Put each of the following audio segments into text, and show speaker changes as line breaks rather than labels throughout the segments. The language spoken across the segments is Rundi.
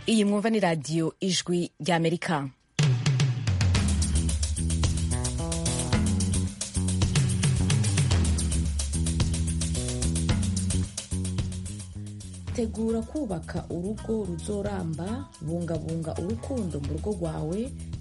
iyi mwumva ni radiyo ijwi ry'Amerika. tegura kubaka urugo ruzoramba, bungabunga urukundo mu rugo rwawe,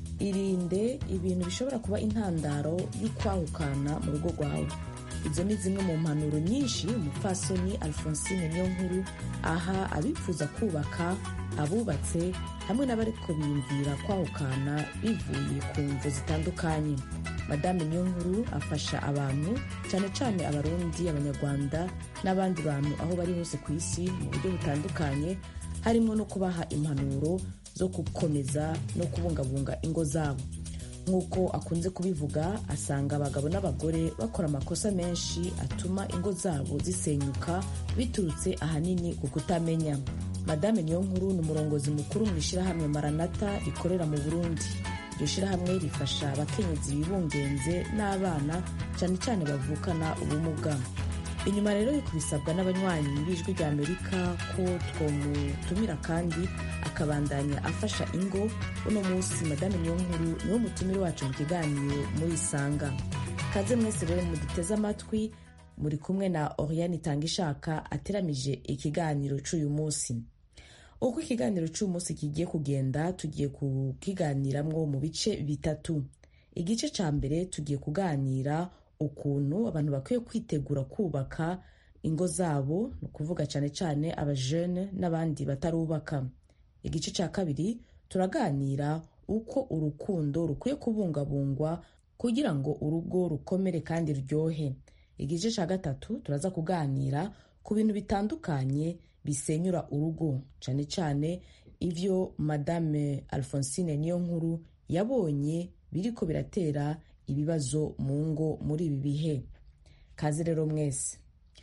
irinde ibintu bishobora kuba intandaro y'ukwahukana mu rugo rwawe. Izo ni zimwe mu mpanuro nyinshi umupfasoni Alphonsine Niyonkuru aha abifuza kubaka, abubatse hamwe n'abariko biyumvira kwahukana bivuye ku mvo zitandukanye. Madame Niyonkuru afasha abantu cyane cyane Abarundi, Abanyarwanda n'abandi bantu aho bari hose ku isi mu buryo butandukanye, harimo no kubaha impanuro zo gukomeza no kubungabunga ingo zabo. Nk'uko akunze kubivuga, asanga abagabo n'abagore bakora amakosa menshi atuma ingo zabo zisenyuka biturutse ahanini ku kutamenya. Madame Niyonkuru ni umurongozi mukuru mu ishyirahamwe Maranatha rikorera mu Burundi. Iryo shyirahamwe rifasha abakenyezi bibungenze n'abana cyane cyane bavukana ubumuga. Inyuma rero yo kubisabwa n'abanywanyi b'ijwi ry'Amerika ko twomutumira kandi akabandanya afasha ingo, uno munsi Madame Niyonkuru niwo mutumire wacu mu kiganiro muri Isanga. Kaze mwese rero muduteze amatwi, muri kumwe na Oriane Itangishaka ateramije ikiganiro cy'uyu munsi. Uko ikiganiro cy'uyu munsi kigiye kugenda, tugiye kukiganiramwo mu bice bitatu. Igice ca mbere tugiye kuganira ukuntu abantu bakwiye kwitegura kubaka ingo zabo, no kuvuga cyane cyane abajene n'abandi batarubaka. Igice ca kabiri turaganira uko urukundo rukwiye kubungabungwa kugira ngo urugo rukomere kandi ruryohe. Igice ca gatatu turaza kuganira ku bintu bitandukanye bisenyura urugo, cyane cyane ivyo Madame Alphonsine Niyonkuru yabonye biriko biratera ibibazo mu ngo muri ibi bihe. Kaze rero mwese.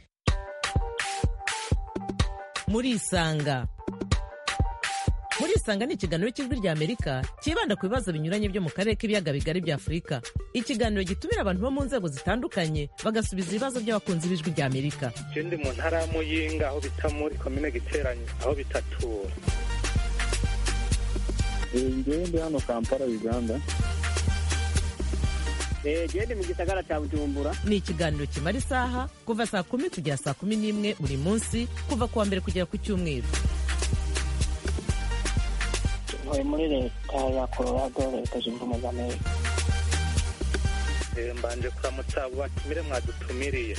Muri Isanga. Muri Isanga ni ikiganiro cy'ijwi ry'Amerika kibanda ku bibazo binyuranye byo mu karere k'ibiyaga bigari bya Afurika. Ikiganiro gitumira abantu bo mu nzego zitandukanye bagasubiza ibibazo by'abakunzi b'ijwi ry'Amerika.
Ndi mu ntara ya Muyinga aho bita muri komine Giteranyi aho bitatura.
Ndi hano Kampala, Uganda.
Ndi mu gisagara cya Bujumbura.
Ni ikiganiro kimara isaha kuva saa 10 kugera saa 11 buri munsi, kuva kuwa mbere kugera ku Cyumweru.
Muri leta ya Colorado, Leta Zunze Ubumwe za Amerika.
Mbanje kuramutsa abo batumire mwadutumiriye.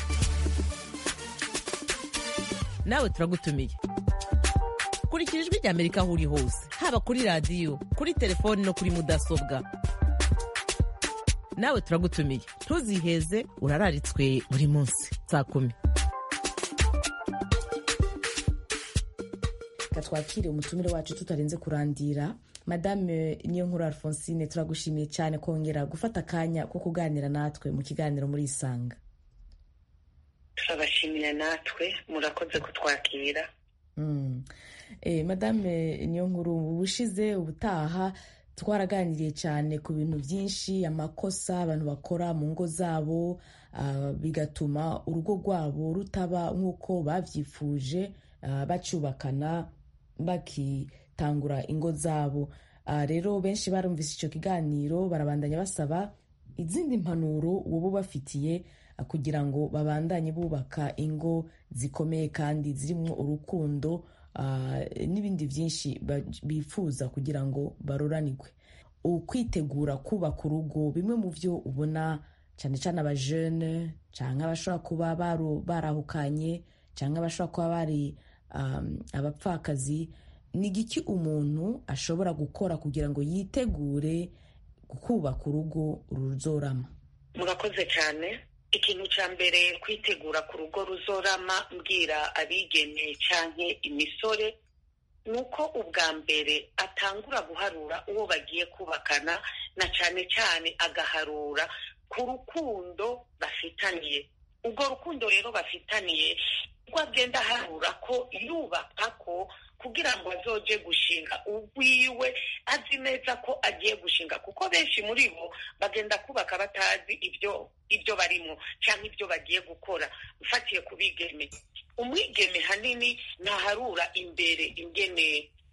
Nawe turagutumiye. Kurikira ijwi ry'Amerika aho uri hose, haba kuri radiyo, kuri telefoni no kuri mudasobwa. Nawe turagutumiye, ntuziheze, urararitswe buri munsi saa 10.
Katwakire umutumire wacu tutarenze kurandira. Madame Niyonkuru Alphonsine, turagushimiye cyane kongera gufata akanya ko kuganira natwe mu kiganiro muri Isanga.
Turabashimira natwe, murakoze kutwakira.
Madame Niyonkuru, ubushize ubutaha twaraganiriye cyane ku bintu byinshi, amakosa abantu bakora mu ngo zabo bigatuma urugo rwabo rutaba nk'uko bavyifuje, bacyubakana bakitangura ingo zabo. Rero benshi barumvise icyo kiganiro, barabandanya basaba izindi mpanuro wowe bafitiye kugira ngo babandanye bubaka ingo zikomeye kandi zirimo urukundo n'ibindi byinshi bifuza kugira ngo baroranirwe. Ukwitegura kubaka urugo, bimwe mu byo ubona cyane cyane abajene cyangwa abashobora kuba barahukanye cyangwa abashobora kuba bari abapfakazi, ni igiki umuntu ashobora gukora kugira ngo yitegure kubaka urugo ruzorama?
Murakoze cyane. Ikintu cya mbere, kwitegura ku rugo ruzorama, mbwira abigeme canke imisore, nuko ubwa mbere atangura guharura uwo bagiye kubakana, na cyane cyane agaharura ku rukundo bafitaniye. Ubwo rukundo rero bafitaniye ubwo agenda aharura ko yubaka ko kugira ngo azoje gushinga ubwiwe azi neza ko agiye gushinga, kuko benshi muri bo bagenda kubaka batazi ibyo barimo cyangwa ibyo bagiye gukora. Ufatiye ku bigeme, umwigeme hanini ntaharura imbere ingene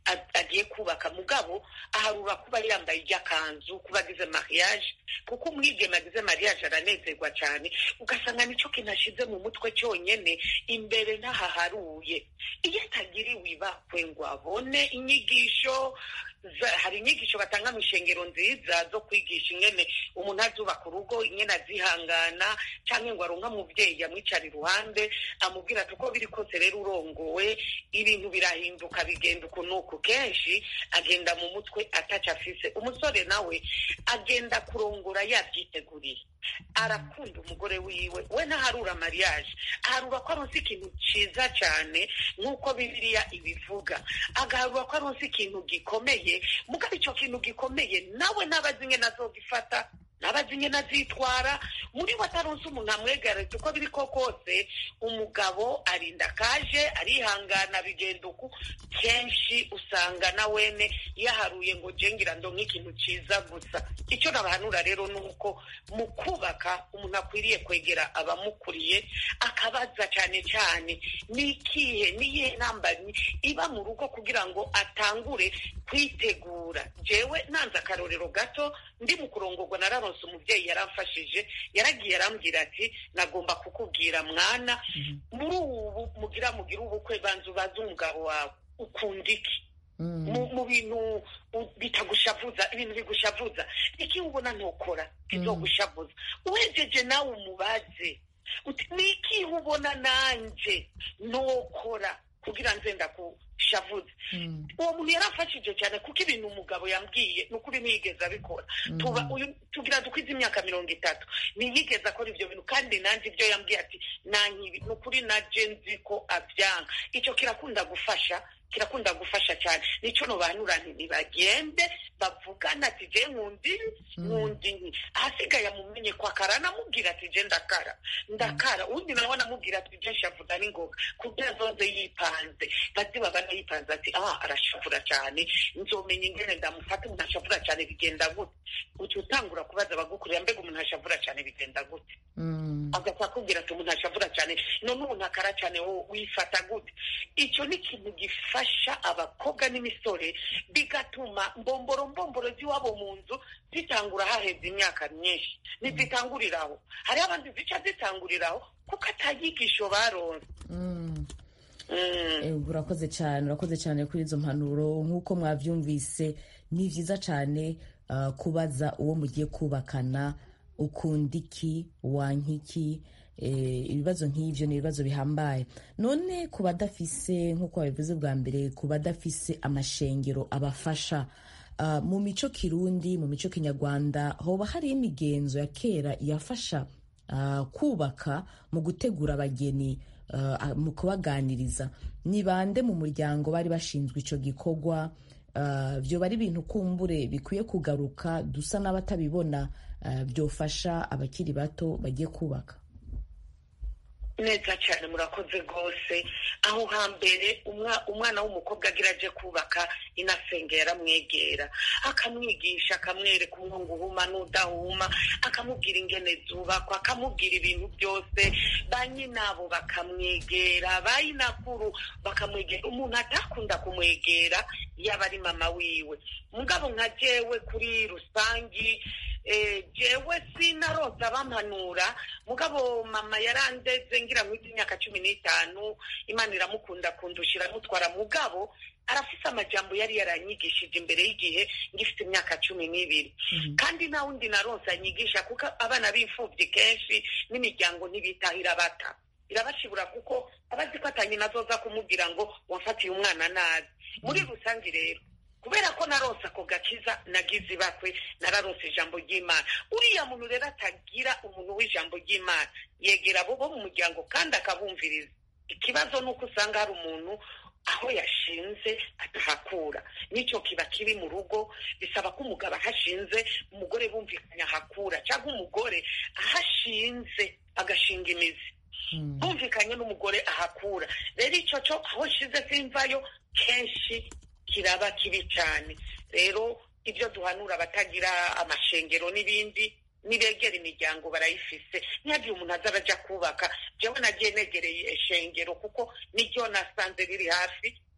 agiye kubaka mugabo aharura kuba yambaye iry'akanzu kuba agize mariage kuko umwigeme agize mariage aranezerwa cyane ugasanga nicyo kintu ashize mu mutwe cyonyine imbere ntahaharuye iyo atagiriwe ibakwe ngo abone inyigisho hari inyigisho batanga mu ishengero nziza zo kwigisha ingene umuntu azubaka urugo ingene azihangana cyangwa ngo aronka muvyeyi amwicara iruhande amubwira ati uko biri kose rero urongowe ibintu birahinduka bigenda ukunuku kenshi agenda mu mutwe ataca afise umusore nawe agenda kurongora yavyiteguriye arakunda umugore wiwe we ntaharura mariage aharura ko aronse ikintu ciza cyane nk'uko bibiliya ibivuga agaharura ko aronse ikintu gikomeye mugabe icyo kintu gikomeye nawe nabazi ingene azogifata nabazi ingene azitwara muri we ataronse umuntu amwegaretse uko biri ko kose umugabo arinda kaje arihangana bigenda uku kenshi usanga na wene yaharuye ngo jengira ndo nk'ikintu ciza gusa icyo nabahanura rero nuko mu kubaka umuntu akwiriye kwegera abamukuriye akabaza cyane cyane nikihe niye nambani iba mu rugo kugira ngo atangure kwitegura jewe nanze akarorero gato ndi mu kurongorwa nararonse umuvyeyi yaramfashije yaragiye arambwira ati nagomba kukubwira mwana muri ubu mugira ubukwe banzu baza umugabo wawe ukunda iki mu bintu bitagushavuza ibintu bigushavuza iki ubona ntokora kizogushavuza uhejeje nawe umubaze niki ubona nanje nokora kugira nzenda kushavuza uwo muntu yarafashije cyane kuko ibintu umugabo yambwiye nukuri ntiyigeze abikora tugira dukwiza imyaka 30 ntiyigeze akora ibyo bintu kandi nanjye ibyo yambwiye ati nankibi nukuri naje nzi ko avyanga icyo kirakunda gufasha cyane nico no banura ntibagende bavugana ati je nkundi ahasigaye amumenye kwa karana mubwira ati je ndakara undi nawe namubwira ati je shavuga n'ingoga kugira zonze yipanze bati babana yipanze ati arashavura cyane nzomenya ingene ndamufata umuntu ashavura cyane bigenda gute utangura kubaza abagukurira mbega umuntu ashavura cyane bigenda gute agapfa kubwira ati umuntu ashavura cyane none umuntu akara cyane wifata gute icyo ni ikintu gifasha abakobwa n'imisore bigatuma mbomboro z'iwabo mu nzu zitangura haheze imyaka myinshi ntizitanguriraho hari abandi zica zitanguriraho kuko atayigisho baronse
urakoze cyane kuri izo mpanuro nk'uko mwabyumvise ni byiza cyane kubaza uwo mugiye kubakana ukunda iki wanka iki ibibazo nk'ibyo ni ibibazo bihambaye none ku badafise nk'uko babivuze bwa mbere ku badafise amashengero abafasha mu mico kirundi mu mico kinyarwanda hoba hari imigenzo ya kera yafasha kubaka mu gutegura abageni mu kubaganiriza ni bande mu muryango bari bashinzwe icyo gikorwa byo bari ibintu kumbure bikwiye kugaruka dusa n'abatabibona byofasha abakiri bato bagiye kubaka
neza cyane murakoze rwose aho hambere umwana w'umukobwa agira aje kubaka inasenge yaramwegera akamwigisha akamwereka umwungu uhuma n'udahuma akamubwira ingene zubakwa akamubwira ibintu byose ba nyinabo bakamwegera bayinakuru bakamwegera umuntu atakunda kumwegera yaba ari mama wiwe mugabo nka jewe kuri rusangi jewe sinaroza bampanura mugabo mama yarandeze ngira ngo imyaka 15 Imana iramukunda kundushira mutwara mugabo arafise amajambo yari yaranyigishije imbere y'igihe ngifite imyaka 12 kandi na wundi naronsa nyigisha kuko abana b'imfuvyi kenshi n'imiryango ntibitahira bata irabashibura kuko abazi ko atanye nazoza kumubwira ngo wafatiye umwana nabi muri rusangi rero kubera ko naronse ako gakiza nagize bakwe nararonse ijambo ry'Imana uriya muntu rero atagira umuntu w'ijambo ry'Imana yegera bo mu muryango kandi akabumviriza ikibazo nuko usanga hari umuntu aho yashinze atahakura nicyo kiba kiri mu rugo bisaba ko umugabo ahashinze umugore bumvikanya ahakura cyangwa umugore ahashinze agashinga imizi bumvikanye n'umugore ahakura rero icyo cyo aho shize simvayo kenshi kiraba kibi cyane rero ibyo duhanura abatagira amashengero n'ibindi nibegera imiryango barayifise ntiyagiye umuntu azaraja kubaka jewe nagiye negereye ishengero kuko niryo nasanze riri hafi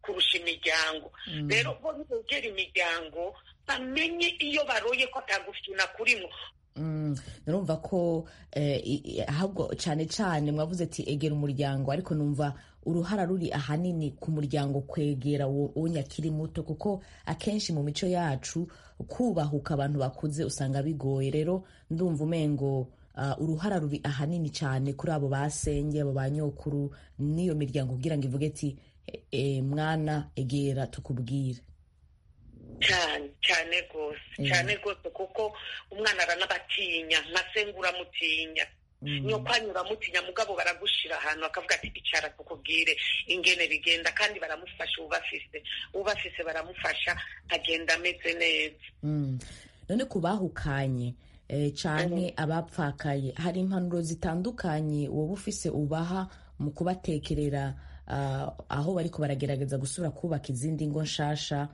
kurusha imiryango. Rero bo ntibegera imiryango bamenye iyo baroye ko atagufyuna kurimo.
Narumva ko ahubwo cyane cyane mwavuze ati egera umuryango, ariko numva uruhara ruri ahanini ku muryango kwegera uwo nyakiri muto, kuko akenshi mu mico yacu kubahuka abantu bakuze usanga bigoye. Rero ndumva umengo uruhara ruri ahanini cyane kuri abo basenge, abo banyokuru, n'iyo miryango kugira ngo ivuge ati mwana egera tukubwire.
cyane rwose kuko umwana aranabatinya, nka senga uramutinya, nyokwanyu uramutinya, mugabo baragushira ahantu bakavuga ati icara tukubwire ingene bigenda, kandi baramufasha, ubafise baramufasha agenda ameze neza.
None ku bahukanye canke abapfakaye, hari impanuro zitandukanye wowe ufise ubaha mu kubatekerera aho bariko baragerageza gusubira kubaka izindi ngo nshasha,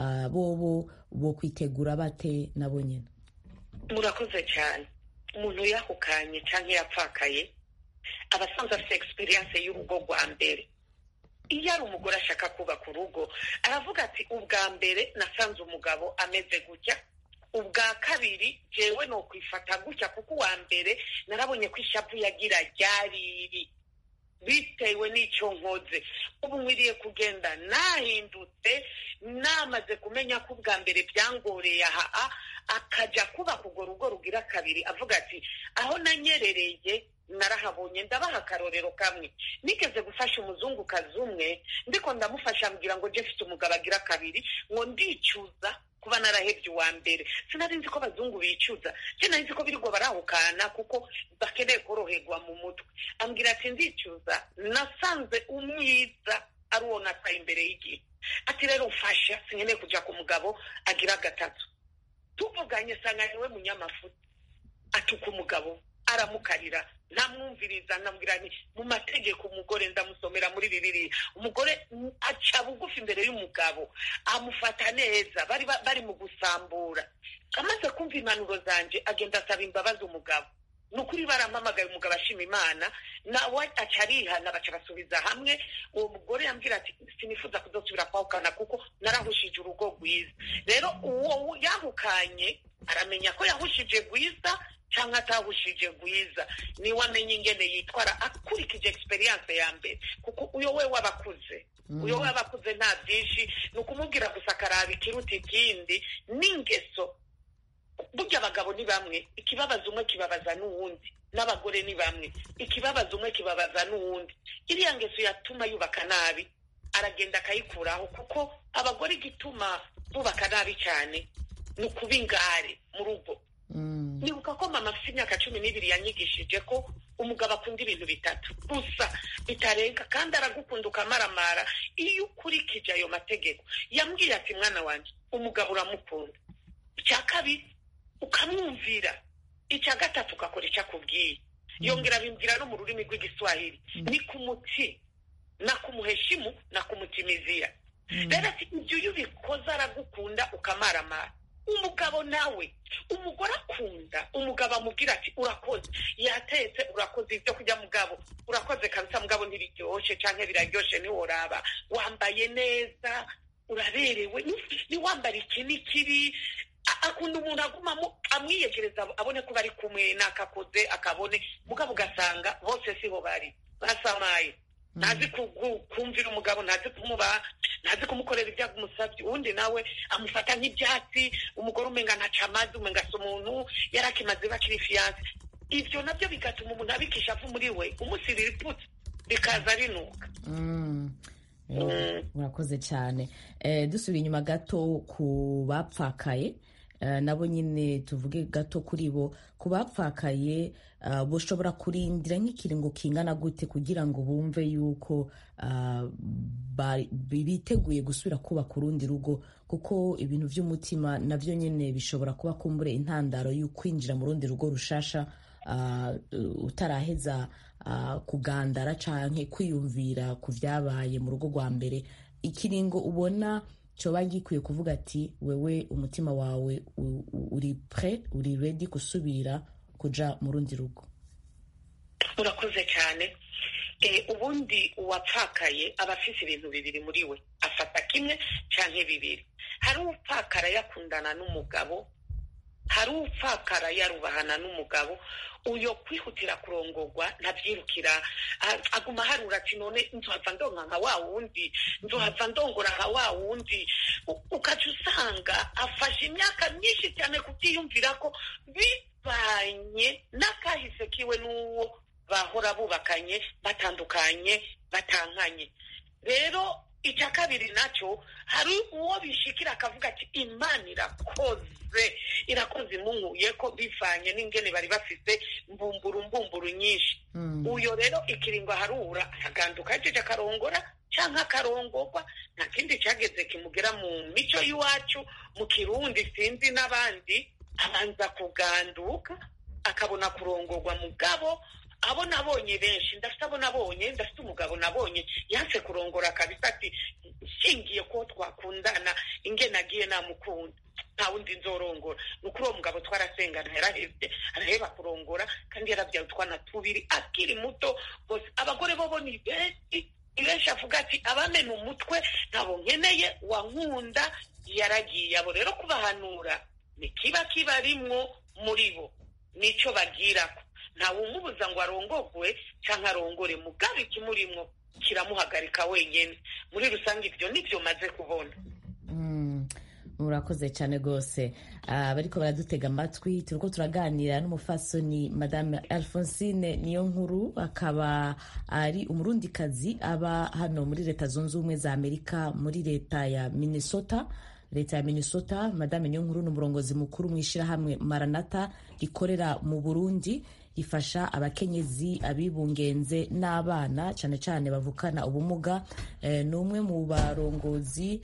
bo kwitegura bate nabo nyene?
Murakoze cyane. Umuntu yahukanye canke yapfakaye aba asanzwe afite experience y'urugo rwa mbere. Iyo ari umugore ashaka kubaka urugo aravuga ati ubwa mbere nasanze umugabo ameze gutya, ubwa kabiri jewe no kwifata gutya, kuko uwa mbere narabonye ko ishavu yagira ryariri bitewe n'icyo nkoze. Ubu nkwiriye kugenda nahindutse, namaze kumenya ko ubwa mbere byangoreye aha, akaja kubaka urwo rugo rugira kabiri avuga ati aho nanyerereye narahabonye. Ndabaha akarorero kamwe. Nigeze gufasha umuzungukazi umwe, ndiko ndamufasha ambwira ngo je mfite umugabo agira kabiri, ngo ndicuza kuba narahebye uwa mbere. Sinari nzi ko abazungu bicuza, sinari nzi ko birirwa barahukana kuko bakeneye koroherwa mu mutwe. Ambwira ati ndicuza, nasanze umwiza ari uwo nataye imbere y'igihe. Ati rero mfasha, sinkeneye kuja ku mugabo agira gatatu. Tuvuganye sanga niwe munyamafuta, atuka umugabo aramukarira, ntamwumviriza. Nambwira nti mu mategeko umugore ndamusomera muri Bibiliya, umugore aca bugufi imbere y'umugabo, amufata neza, bari mu gusambura. Amaze kumva impanuro zanje agenda asaba imbabazi umugabo. Nukuri barampamagaye, umugabo ashima Imana, nawe aca arihana, baca basubiza hamwe. Uwo mugore yambwira ati sinifuza kuzosubira kwahukana kuko narahushije urugo rwiza. Rero uwo yahukanye aramenya ko yahushije rwiza cyangwa atahushije rwiza, niwe amenya ingene yitwara akurikije experience ya mbere, kuko uyo we wabakuze nta byinshi, ni ukumubwira gusa akaraba ikiruta ikindi n'ingeso. Burya abagabo ni bamwe, ikibabaza umwe kibabaza n'uwundi, n'abagore ni bamwe, ikibabaza umwe kibabaza n'uwundi. Iriya ngeso yatuma yubaka nabi aragenda akayikuraho, kuko abagore igituma bubaka nabi cyane ni ukuba ingare mu rugo. Nibuka ko mama afite imyaka 12 yanyigishije ko umugabo akunda ibintu bitatu gusa bitarenga, kandi aragukunda ukamaramara iyo ukurikije ayo mategeko. Yambwiye ati mwana wanje, umugabo uramukunda, icya kabiri ukamwumvira, icya gatatu ukakora icyo akubwiye. Yongera bimbwira no mu rurimi rw'igiswahili, ni kumuti na kumuheshimu na kumutimizia. Rero ati ibyo iyo ubikoze aragukunda ukamaramara. Umugabo nawe, umugore akunda umugabo amubwira ati urakoze, yatetse urakoze, ibyo kujya mugabo urakoze kabisa, mugabo ntibiryoshye canke biraryoshe ntiworaba, wambaye neza, uraberewe, ni wambara iki n'ikibi. Akunda umuntu aguma amwiyegereza abone ko bari kumwe, nakakoze akabone, mugabo ugasanga bose siho bari, basamaye. Ntazi kumvira umugabo, ntazi kumubaha, ntazi kumukorera ibyo amusabye. Uwundi nawe amufata nk'ibyatsi, umugore umenga ntaca amazi, umenga si umuntu yarakimaze bakiri fiyanse. Ibyo nabyo bigatuma umuntu abikisha avu muri we, umusirira iputse bikaza rinuka.
Murakoze cyane. Dusubiye inyuma gato ku bapfakaye, nabo nyine tuvuge gato kuri bo. Ku bapfakaye bushobora kurindira nk'ikiringo kingana gute kugira ngo bumve yuko biteguye gusubira kubaka urundi rugo, kuko ibintu by'umutima nabyo nyine bishobora kuba kumbure intandaro y'ukwinjira mu rundi rugo rushasha utaraheza kugandara canke kwiyumvira ku vyabaye mu rugo rwa mbere. Ikiringo ubona coba gikwiye kuvuga ati wewe umutima wawe uri prêt, uri ready gusubira kuja mu rundi rugo?
Urakoze cyane. Ubundi uwapfakaye aba afise ibintu bibiri muri we, afata kimwe canke bibiri. Hari upfakara yakundana n'umugabo, hari upfakara yarubahana n'umugabo, uyo kwihutira kurongorwa ntavyirukira, aguma harura ati none nzohava ndonka nka wa wundi, nzohava ndongora nka wa wundi. Ukaca usanga afashe imyaka myinshi cyane kutiyumvira ko bivanye n'akahise kiwe n'uwo bahora bubakanye, batandukanye, batankanye. Rero icya kabiri nacyo, hari uwo bishikira akavuga ati Imana irakoze imunkuye ko bivanye n'ingene bari bafise mbumburu nyinshi. Uyo rero ikiringo harura akaganduka yajeje akarongora canke akarongorwa, nta kindi cageze kimugera mu mico y'iwacu mu Kirundi sinzi n'abandi, abanza kuganduka akabona kurongorwa. Mugabo abo nabonye benshi, ndafite umugabo nabonye yanse kurongora kabisa, ati shingiye ko twakundana ingene agiye namukunda nta wundi nzorongora. Nuko uwo mugabo twarasengana yarahevye, araheba kurongora, kandi yaravyaye utwana tubiri akiri muto. Bose abagore bobo ni benshi avuga ati abamena umutwe ntabo nkeneye, wankunda yaragiye. Abo rero kubahanura ni kiba kibarimwo muri bo, nico bagirako. Ntawe umubuza ngo arongogwe canke arongore, mugabe ikimurimwo kiramuhagarika wenyene. Muri rusange ivyo nivyo maze kubona.
Murakoze cyane gose. Bariko baradutega amatwi, turiko turaganira n'umufasoni Madame Alphonsine Niyonkuru, akaba ari umurundikazi aba hano muri Leta Zunze Ubumwe za Amerika, muri leta ya Minnesota. Madame Niyonkuru ni umurongozi mukuru mw'ishirahamwe Maranatha rikorera mu Burundi, ifasha abakenyezi, abibungenze n'abana cyane cyane bavukana ubumuga. N'umwe mu barongozi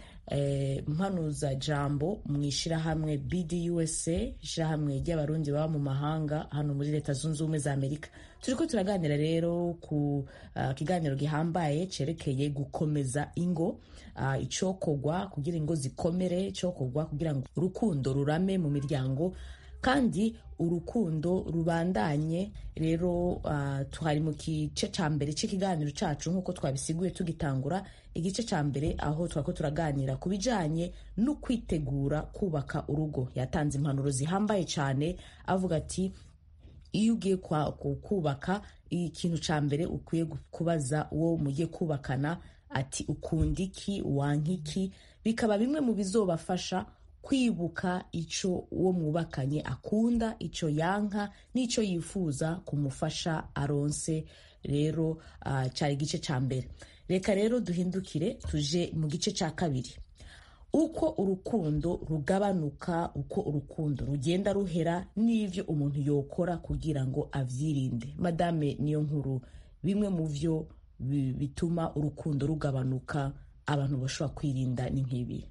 mpanuza jambo mw'ishirahamwe BDUSA, ishirahamwe ry'abarundi baba mu mahanga hano muri Leta Zunze Ubumwe za Amerika. Turiko turaganira rero ku kiganiro gihambaye cerekeye gukomeza ingo, icokogwa kugira ingo zikomere, icokogwa kugira ngo urukundo rurame mu miryango kandi urukundo rubandanye. Rero twari mu gice ca mbere c'ikiganiro cacu nk'uko twabisiguye tugitangura igice ca mbere, aho twako turaganira ku bijanye no kwitegura kubaka urugo. Yatanze impanuro zihambaye cane, avuga ati iyo ugiye kubaka, ikintu ca mbere ukwiye kubaza uwo mugiye kubakana ati ukunda iki, wanka iki. Bikaba bimwe mu bizobafasha kwibuka ico uwo mwubakanye akunda, ico yanka, n'ico yifuza kumufasha aronse. Rero cari igice ca mbere. Reka rero duhindukire tuje mu gice ca kabiri, uko urukundo rugabanuka, uko urukundo rugenda ruhera, n'ivyo umuntu yokora kugira ngo avyirinde. Madame Niyonkuru, bimwe mu vyo bituma urukundo rugabanuka abantu bashobora kwirinda ni nk'ibi.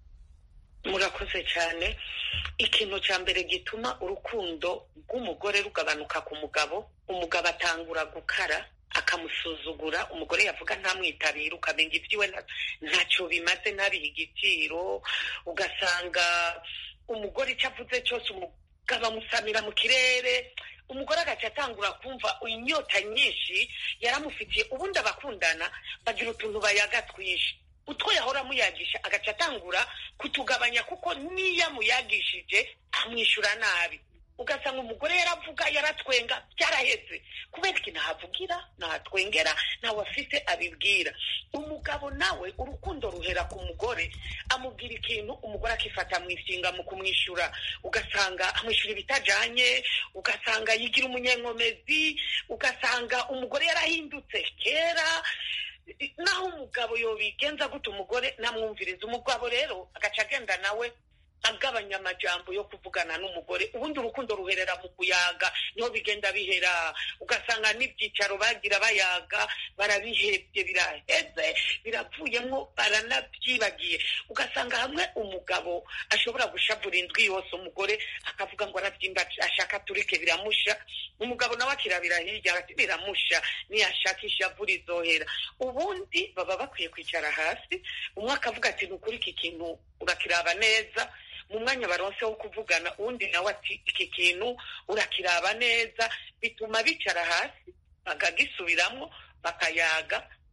Murakoze cyane. Ikintu cya mbere gituma urukundo rw'umugore rugabanuka ku mugabo, umugabo atangura gukara, akamusuzugura. Umugore yavuga ntamwitabire, ukamenga ibyiwe ntacyo bimaze, ntabihe igiciro. Ugasanga umugore icyo avuze cyose umugabo amusamira mu kirere. Umugore agaca atangura kumva inyota nyinshi yaramufitiye. Ubundi abakundana bagira utuntu bayaga twinshi, utwo yahora amuyagisha agaca atangura kutugabanya, kuko niyo amuyagishije amwishyura nabi. Ugasanga umugore yaravuga, yaratwenga, byaraheze kubera ko ntahavugira, ntahatwengera, ntawe afite abibwira. Umugabo nawe urukundo ruhera ku mugore, amubwira ikintu umugore akifata mwisinga mu kumwishyura. Ugasanga amwishyura ibitajanye, ugasanga yigira umunyenkomezi, ugasanga umugore yarahindutse kera. Naho umugabo yobigenza gute umugore namwumviriza. Umugabo rero agaca agenda nawe agabanya amajambo yo kuvugana n'umugore. Ubundi urukundo ruherera mu kuyaga, niho bigenda bihera. Ugasanga n'ibyicaro bagira bayaga barabihebye, biraheze, biravuyemo, baranabyibagiye. Ugasanga hamwe umugabo ashobora gushavura indwi yose, umugore akavuga ngo arabyimba, ashaka turike, biramusha. Umugabo nawe akirabira hirya ati biramusha, niyashaka ishavura izohera. Ubundi baba bakwiye kwicara hasi, umwe akavuga ati nukuri iki kintu urakiraba neza. Mu mwanya baronse wo kuvugana, uwundi nawe ati iki kintu urakiraba neza. Bituma bicara hasi bakagisubiramwo, bakayaga.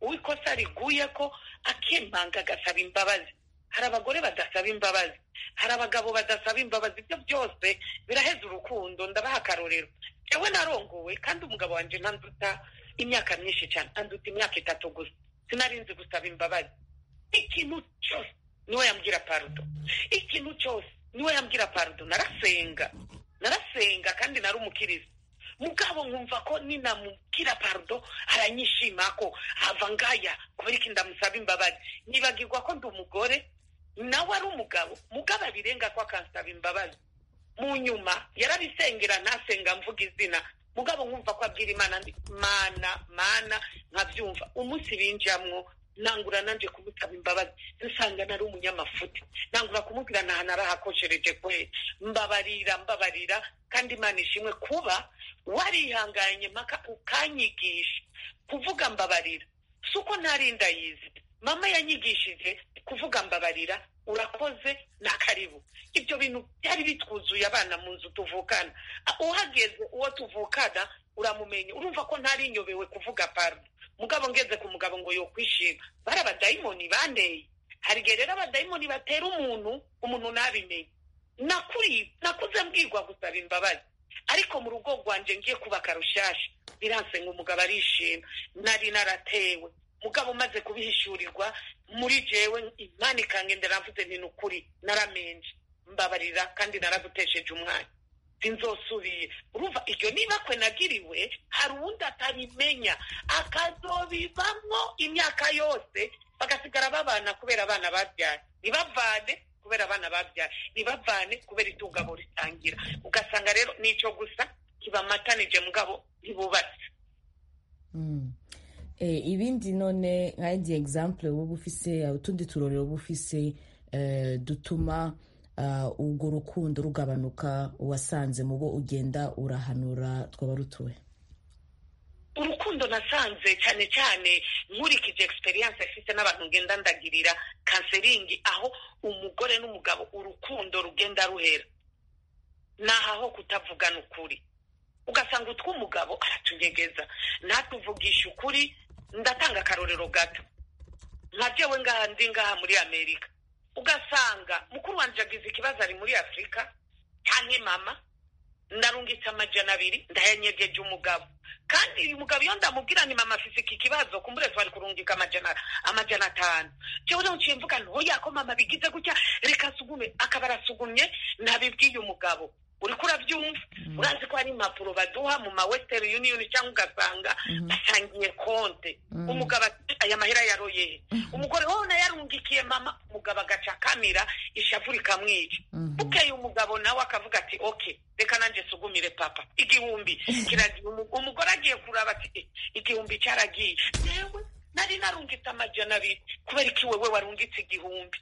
uw'ikosa riguye ko akemanga agasaba imbabazi. Hari abagore badasaba imbabazi, hari abagabo badasaba imbabazi. Ibyo byose biraheza urukundo. Ndabaha akarorero. Ewe narongowe kandi umugabo wanje ntanduta imyaka myinshi cyane, anduta imyaka 3 gusa. Sinarinzi gusaba imbabazi. Ikintu cyose niwe yambwira pardon, ikintu cyose niwe yambwira pardon. Narasenga kandi nari umukiriza. Mugabo nkumva ko ninamubwira pardon aranyishima ko hava ngaya kubera iki ndamusaba imbabazi. Nibagirwa ko ndi umugore nawe ari umugabo abirenga ko akansaba imbabazi. Mu nyuma yarabisengera ntasenga mvuga izina, mugabo nkumva ko abwira Imana mana nkabyumva. Umunsi binjamwo nangura nanje kumusaba imbabazi, nsanga nari umunyamafuti. Nangura kumubwira narahakoshereje kwe, mbabarira kandi Imana ishimwe kuba warihanganye maka ukanyigisha kuvuga mbabarira. Suko ntarinda yize, mama yanyigishije kuvuga mbabarira, urakoze na karibu. Ibyo bintu byari bitwuzuye abana mu nzu tuvukana. Uhageze uwo tuvukana uramumenya, urumva ko ntari nyobewe kuvuga pardon. Mugabo ngeze ku mugabo ngo yo kwishima, bara abadayimoni bandeye. Hari gerera abadayimoni batera umuntu nabimenye. Nakuze mbwirwa gusaba imbabazi, ariko mu rugo rwanje ngiye kubaka rushasha biranse ngo umugabo arishima. Nari naratewe, mugabo maze kubihishurirwa muri jewe Imana ikangendera, mvuze nti nukuri naramenje, mbabarira kandi naragutesheje umwanya, sinzosubiye. Urumva iryo niba kwe nagiriwe, hari uwundi atabimenya akazobivamwo imyaka yose, bagasigara babana kubera abana babyaye. Nibavane kubera abana babyaye, nibavane kubera itungabo ritangira. Ugasanga rero nico gusa kibamatanije, mugabo ntibubatse.
Ibindi none nk'indi example wowe ufise, utundi turorero bufise dutuma urwo rukundo rugabanuka wasanze mu bo ugenda urahanura twaba rutuwe?
Urukundo nasanze cyane cyane nkurikije experience afite n'abantu ngenda ndagirira counseling, aho umugore n'umugabo urukundo rugenda ruhera naho kutavugana ukuri. Ugasanga utw'umugabo aratunyegeza, ntatuvugisha ukuri. Ndatanga akarorero gato, nka jewe ngaha muri Amerika, ugasanga mukuru wanje agize ikibazo ari muri Afrika cyane mama, ndarungitse 200 ndayanyegeje umugabo. Kandi uyu mugabo iyo ndamubwira ni mama afise iki kibazo, kumbure twari kurungika 500. Jewe rero ncimvuga ntoya ko mama bigize gutya, reka sugume. Akabara sugumye ntabibwiye umugabo. Uri kurabyumva, urazi ko ari impapuro baduha mu ma Western Union cyangwa ugasanga basangiye konte. Umugabo aya mahera yaroye, umugore wona yarungikiye mama, umugabo agaca kamera ishavuri kamwica. Bukeye umugabo nawe akavuga ati okay, reka nanje sugumire papa, igihumbi kiragiye. Umugore agiye kuraba ati igihumbi cyaragiye. Yewe nari narungitse 200 kubera iki wewe warungitse igihumbi?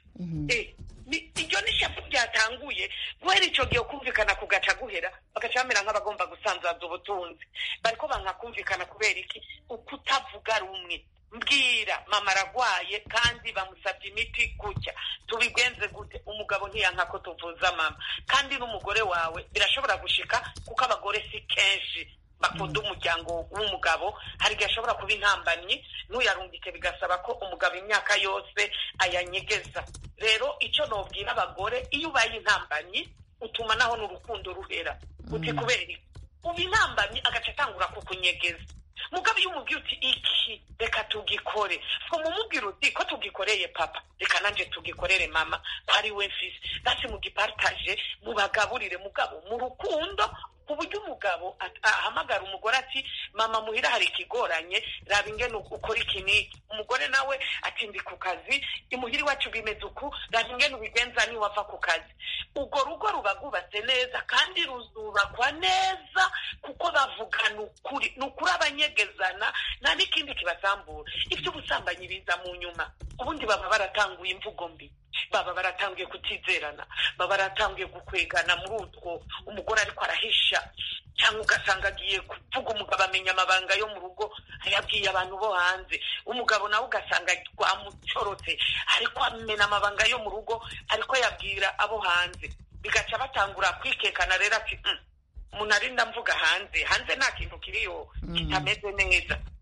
Iryo ni shafu byatanguye guhera icyo gihe kumvikana kugaca guhera, bagaca bamera nk'abagomba gusanzaza ubutunzi. Bariko bankakumvikana kubera iki? Ukutavuga rumwe. Mbwira mama aragwaye kandi bamusabye imiti gutya, tubigenze gute? Umugabo ntiyanka ko tuvuza mama. Kandi n'umugore wawe birashobora gushika, kuko abagore si kenshi bakunda umuryango w'umugabo. Hari gihe ashobora kuba intambanyi, n'uyarungike bigasaba ko umugabo imyaka yose ayanyegeza. Rero icyo nobwira abagore, iyo ubaye intambanyi utuma naho n'urukundo ruhera. Uti kubera uba intambanyi agaca atangura kukunyegeza. Mugabo iyo umubwira uti iki reka tugikore, ko mumubwira uti ko tugikoreye papa, reka nanje tugikorere mama, ari we mfise, basi mugipartage, mubagaburire mugabo mu rukundo, ku buryo umugabo ahamagara umugore ati mama muhira hari ikigoranye, raba ingene ukora iki. Umugore nawe ati ndi ku kazi, imuhira iwacu bimeze uku, raba ingene ubigenza ni wava ku kazi. Urwo rugo ruba rwubatse neza kandi ruzubakwa neza, kuko bavugana ukuri. Ni ukuri abanyegezana, nta n'ikindi kibasambura. Ibyo ubusambanyi biza mu nyuma, ubundi baba baratanguye imvugo mbi, baba baratanguye kutizerana, baba baratanguye gukwegana muri utwo. Umugore ariko arahisha, cyangwa ugasanga agiye kuvuga, umugabo amenya amabanga yo mu rugo ayabwiye abantu bo hanze. Umugabo nawe ugasanga rwamucorotse ariko amena amabanga yo mu rugo ariko yabwira abo hanze, bigaca batangura kwikekana. Rero ati umuntu arinda mvuga hanze nta kintu kiriyo kitameze neza.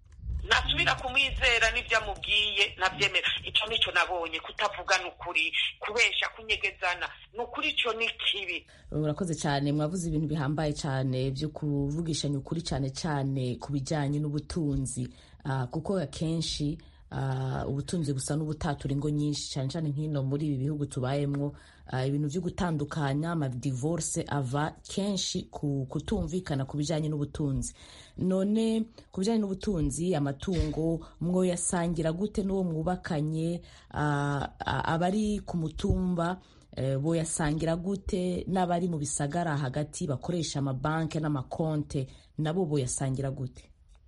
ntasubira kumwizera n'ibyo amubwiye ntabyemera. Icyo nicyo nabonye, kutavuga n'ukuri, kubesha, kunyegezana n'ukuri, icyo ni kibi.
Urakoze cyane, mwavuze ibintu bihambaye cyane byo kuvugishanya ukuri, cyane cyane ku bijyanye n'ubutunzi, kuko akenshi ubutunzi busa n'ubutatura ingo nyinshi, cyane cyane nk'ino muri ibi bihugu tubayemo. Ibintu byo gutandukanya, amadivorce ava kenshi ku kutumvikana ku bijyanye n'ubutunzi. None ku bijyanye n'ubutunzi, amatungo mwoyasangira gute n'uwo mwubakanye? Abari ku mutumba boyasangira gute? N'abari mu bisagara hagati bakoresha amabanki n'amakonte nabo boyasangira gute?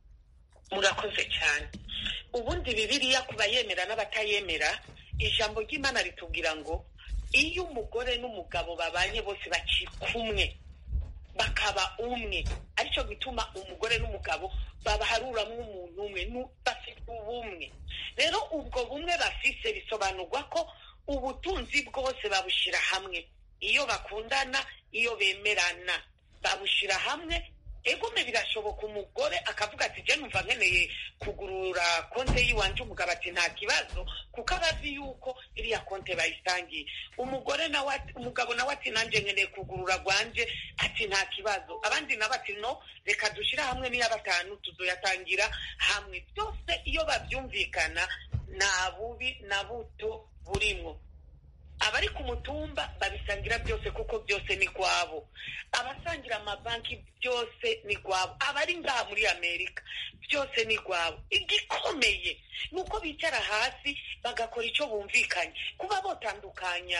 Murakoze cyane. Ubundi Bibiliya ku bayemera n'abatayemera, ijambo ry'Imana ritubwira ngo iyo umugore n'umugabo babanye bose bakikumwe bakaba umwe, aricyo gituma umugore n'umugabo babaharuramwo umuntu umwe, bafite ubumwe. Rero ubwo bumwe bafise bisobanurwa ko ubutunzi bwose babushira hamwe. Iyo bakundana, iyo bemerana, babushira hamwe. Egome birashoboka umugore akavuga ati je numva nkeneye kugurura konte yiwanje, umugabo ati nta kibazo, kuko abazi yuko iriya konte bayisangiye. Umugabo nawe ati nanje nkeneye kugurura gwanje, ati nta kibazo. Abandi nabo ati no, reka dushira hamwe niya batanu tuzoyatangira hamwe. Byose iyo babyumvikana nta bubi na buto burimwo. Abari ku mutumba babisangira byose kuko byose ni gwabo. Abasangira amabanki byose ni gwabo. Abari ngaha muri Amerika byose ni gwabo. Igikomeye nuko bicara hasi bagakora icyo bumvikanye. Kuba botandukanya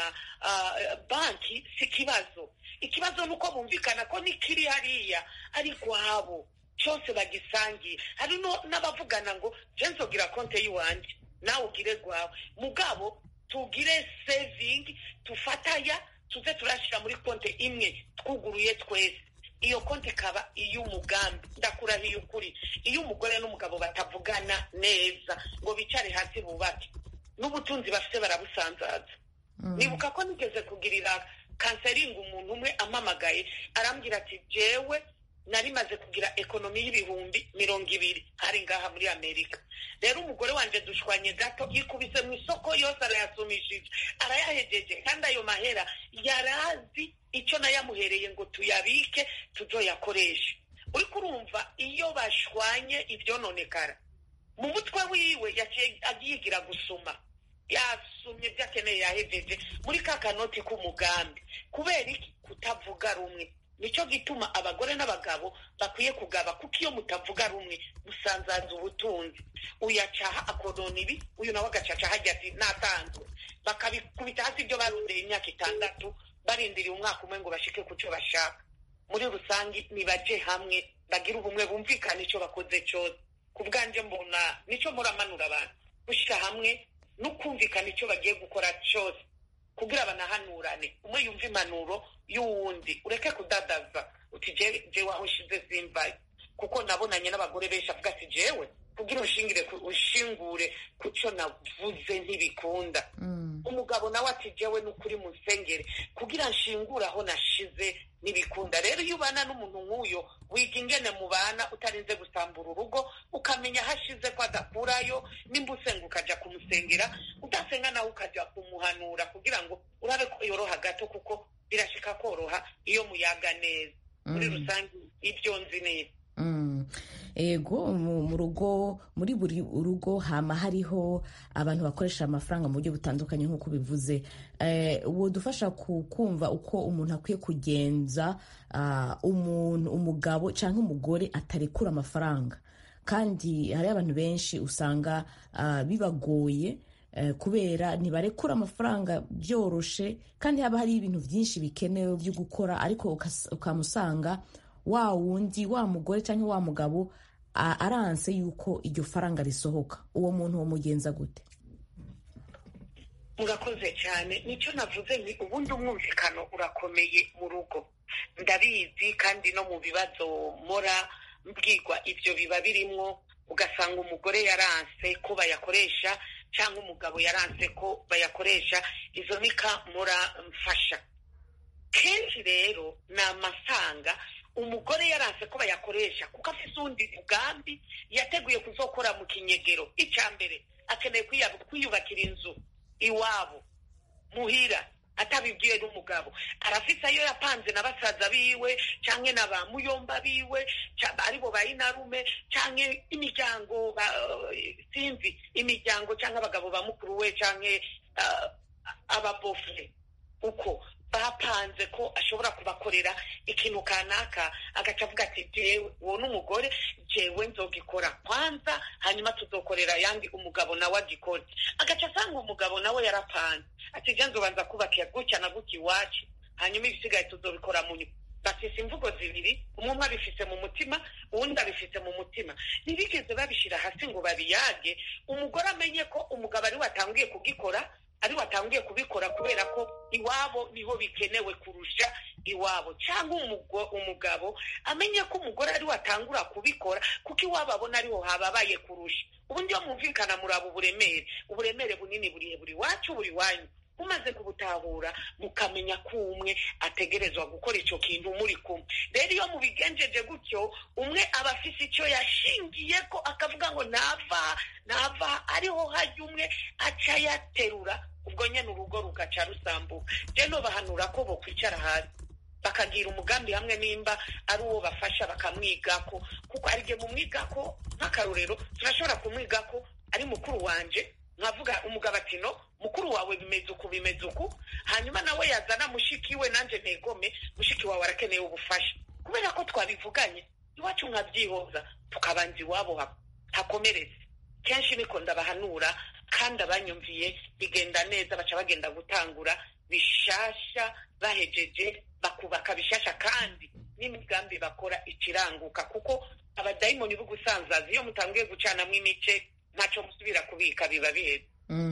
banki si kibazo. Ikibazo nuko bumvikana ko nikiri hariya ari gwabo, cyose bagisangiye. Hari n'abavugana ngo je nzogira konte yiwanje nawe ugire gwawe, mugabo tugire saving, tufataya tuze turashira muri konte imwe twuguruye twese. Iyo konte kaba iy'umugambi. Ndakurahiye ukuri, iyo umugore n'umugabo batavugana neza ngo bicare hasi bubake, n'ubutunzi bafite barabusanzaza. Nibuka ko nigeze kugirira counseling umuntu umwe amamagaye arambwira ati jewe nari maze kugira ekonomi y'ibihumbi 200 hari ngaha muri Amerika. Rero umugore wanje dushwanye gato, yikubise mu isoko yose arayasumishije, arayahejeje, kandi ayo mahera yarazi icyo nayamuhereye ngo tuyabike tuzoyakoresha. Uri kurumva iyo bashwanye ibyononekara mu mutwe wiwe agiyigira gusuma, yasumye byakeneye yahejeje muri kakanoti k'umugambi. Kubera iki? Kutavuga rumwe. Nicyo gituma abagore n'abagabo bakwiye kugaba, kuko iyo mutavuga rumwe musanzaza ubutunzi. Uyacaha akonona ibi, uyu nawe agacaca hajya ati natanzwe, bakabikubita hasi ibyo barundeye imyaka 6 barindiriye umwaka umwe ngo bashike ku cyo bashaka. Muri rusangi nibaje hamwe, bagira ubumwe, bumvikana icyo bakoze cyose. Ku bwanje mbona nicyo muramanura abantu, gushika hamwe no kumvikana icyo bagiye gukora cyose, kugira banahanurane, umwe yumva impanuro y'uwundi. Ureke kudadaza uti jewe aho nshize simvaye, kuko nabonanye n'abagore benshi avuga ati jewe kugira ushingure ku cyo navuze ntibikunda. Umugabo nawe ati jewe n'ukuri mu nsengere kugira nshingure aho nashize ntibikunda. Rero iyo ubana n'umuntu nk'uyo, wiga ingene mubana utarinze gusambura urugo, ukamenya hashize ko adakurayo. Nimba usenga ukaja kumusengera, udasenga nawe ukaja kumuhanura kugira ngo urabe ko yoroha gato, kuko birashika koroha iyo muyaga neza. Muri rusange ibyo nzi neza.
Ego mu rugo, muri buri urugo hama hariho abantu bakoresha amafaranga mu buryo butandukanye nk'uko bivuze. Wodufasha kumva uko umuntu akwiye kugenza umugabo cyangwa umugore atarekura amafaranga? Kandi hari abantu benshi usanga bibagoye kubera ntibarekura amafaranga byoroshe, kandi haba hari ibintu byinshi bikenewe byo gukora, ariko ukamusanga wa wundi, wa mugore cyangwa wa mugabo aranse yuko iryo faranga risohoka. Uwo muntu wo mugenza gute?
Murakoze cyane. Nicyo navuze, ni ubundi umwumvikano urakomeye mu rugo. Ndabizi, kandi no mu bibazo mora mbwirwa ibyo biba birimwo. Ugasanga umugore yaranse ko bayakoresha cyangwa umugabo yaranse ko bayakoresha. Izo nika mora mfasha kenshi. Rero ni amasanga umugore yaranse ko bayakoresha kuko afite undi mugambi yateguye kuzokora gukora mu kinyegero. Icya mbere akeneye kwiyubakira inzu iwabo muhira atabibwiwe n'umugabo. Arafise ayo yapanze na basaza biwe canke na ba muyomba biwe aribo bayinarume canke imiryango sinzi imiryango canke abagabo ba mukuru we canke ababofre uko bapanze ko ashobora kubakorera ikintu kanaka, agaca avuga ati jewe uwo n'umugore jewe nzogikora kwanza hanyuma tuzokorera yandi umugabo nawe agikore. Agaca asanga umugabo nawe yarapanze ati je nzobanza kubakira gutya na gutya iwacu hanyuma ibisigaye tuzobikora mu nyuma. Bafise imvugo zibiri, umwe abifise mu mutima uwundi abifise mu mutima, ntibigeze babishira hasi ngo babiyage. Umugore amenye ko umugabo ari watangiye kugikora, ari watangiye kubikora kubera ko iwabo niho bikenewe kurusha iwabo, cyangwa umugabo amenye ko umugore ari watangura kubikora kuko iwabo abona ariho hababaye kurusha. Ubundi iyo mumvikana muraba uburemere bunini buri wacu buri wanyu. Umaze kubutahura mukamenya ko umwe ategerezwa gukora ico kintu muri kumwe. Rero iyo mubigenjeje gutyo, umwe aba afise icyo yashingiye ko akavuga ngo nava ariho hajya umwe aca yaterura, ubwo nyene urugo rugaca rusambuka. Je no bahanura ko bo kwicara hasi bakagira umugambi hamwe, nimba ari uwo bafasha bakamwigako, kuko arige mu mwigako. Nk'akarorero turashobora kumwigako ari mukuru wanje, nkavuga umugabo ati no mukuru wawe bimeze uku, hanyuma nawe yazana mushiki we nanje negome mushiki wawe arakeneye ubufasha. Kubera ko twabivuganye iwacu nkabyihoza tukabanza iwabo hakomeretse. Kenshi niko ndabahanura kandi abanyumviye bigenda neza, baca bagenda gutangura bishasha, bahejeje bakubaka bishasha kandi n'imigambi bakora ikiranguka, kuko abadayimoni b'ugusanzaza iyo mutangiye gucanamwo imice ntaco musubira kubika biba biheze.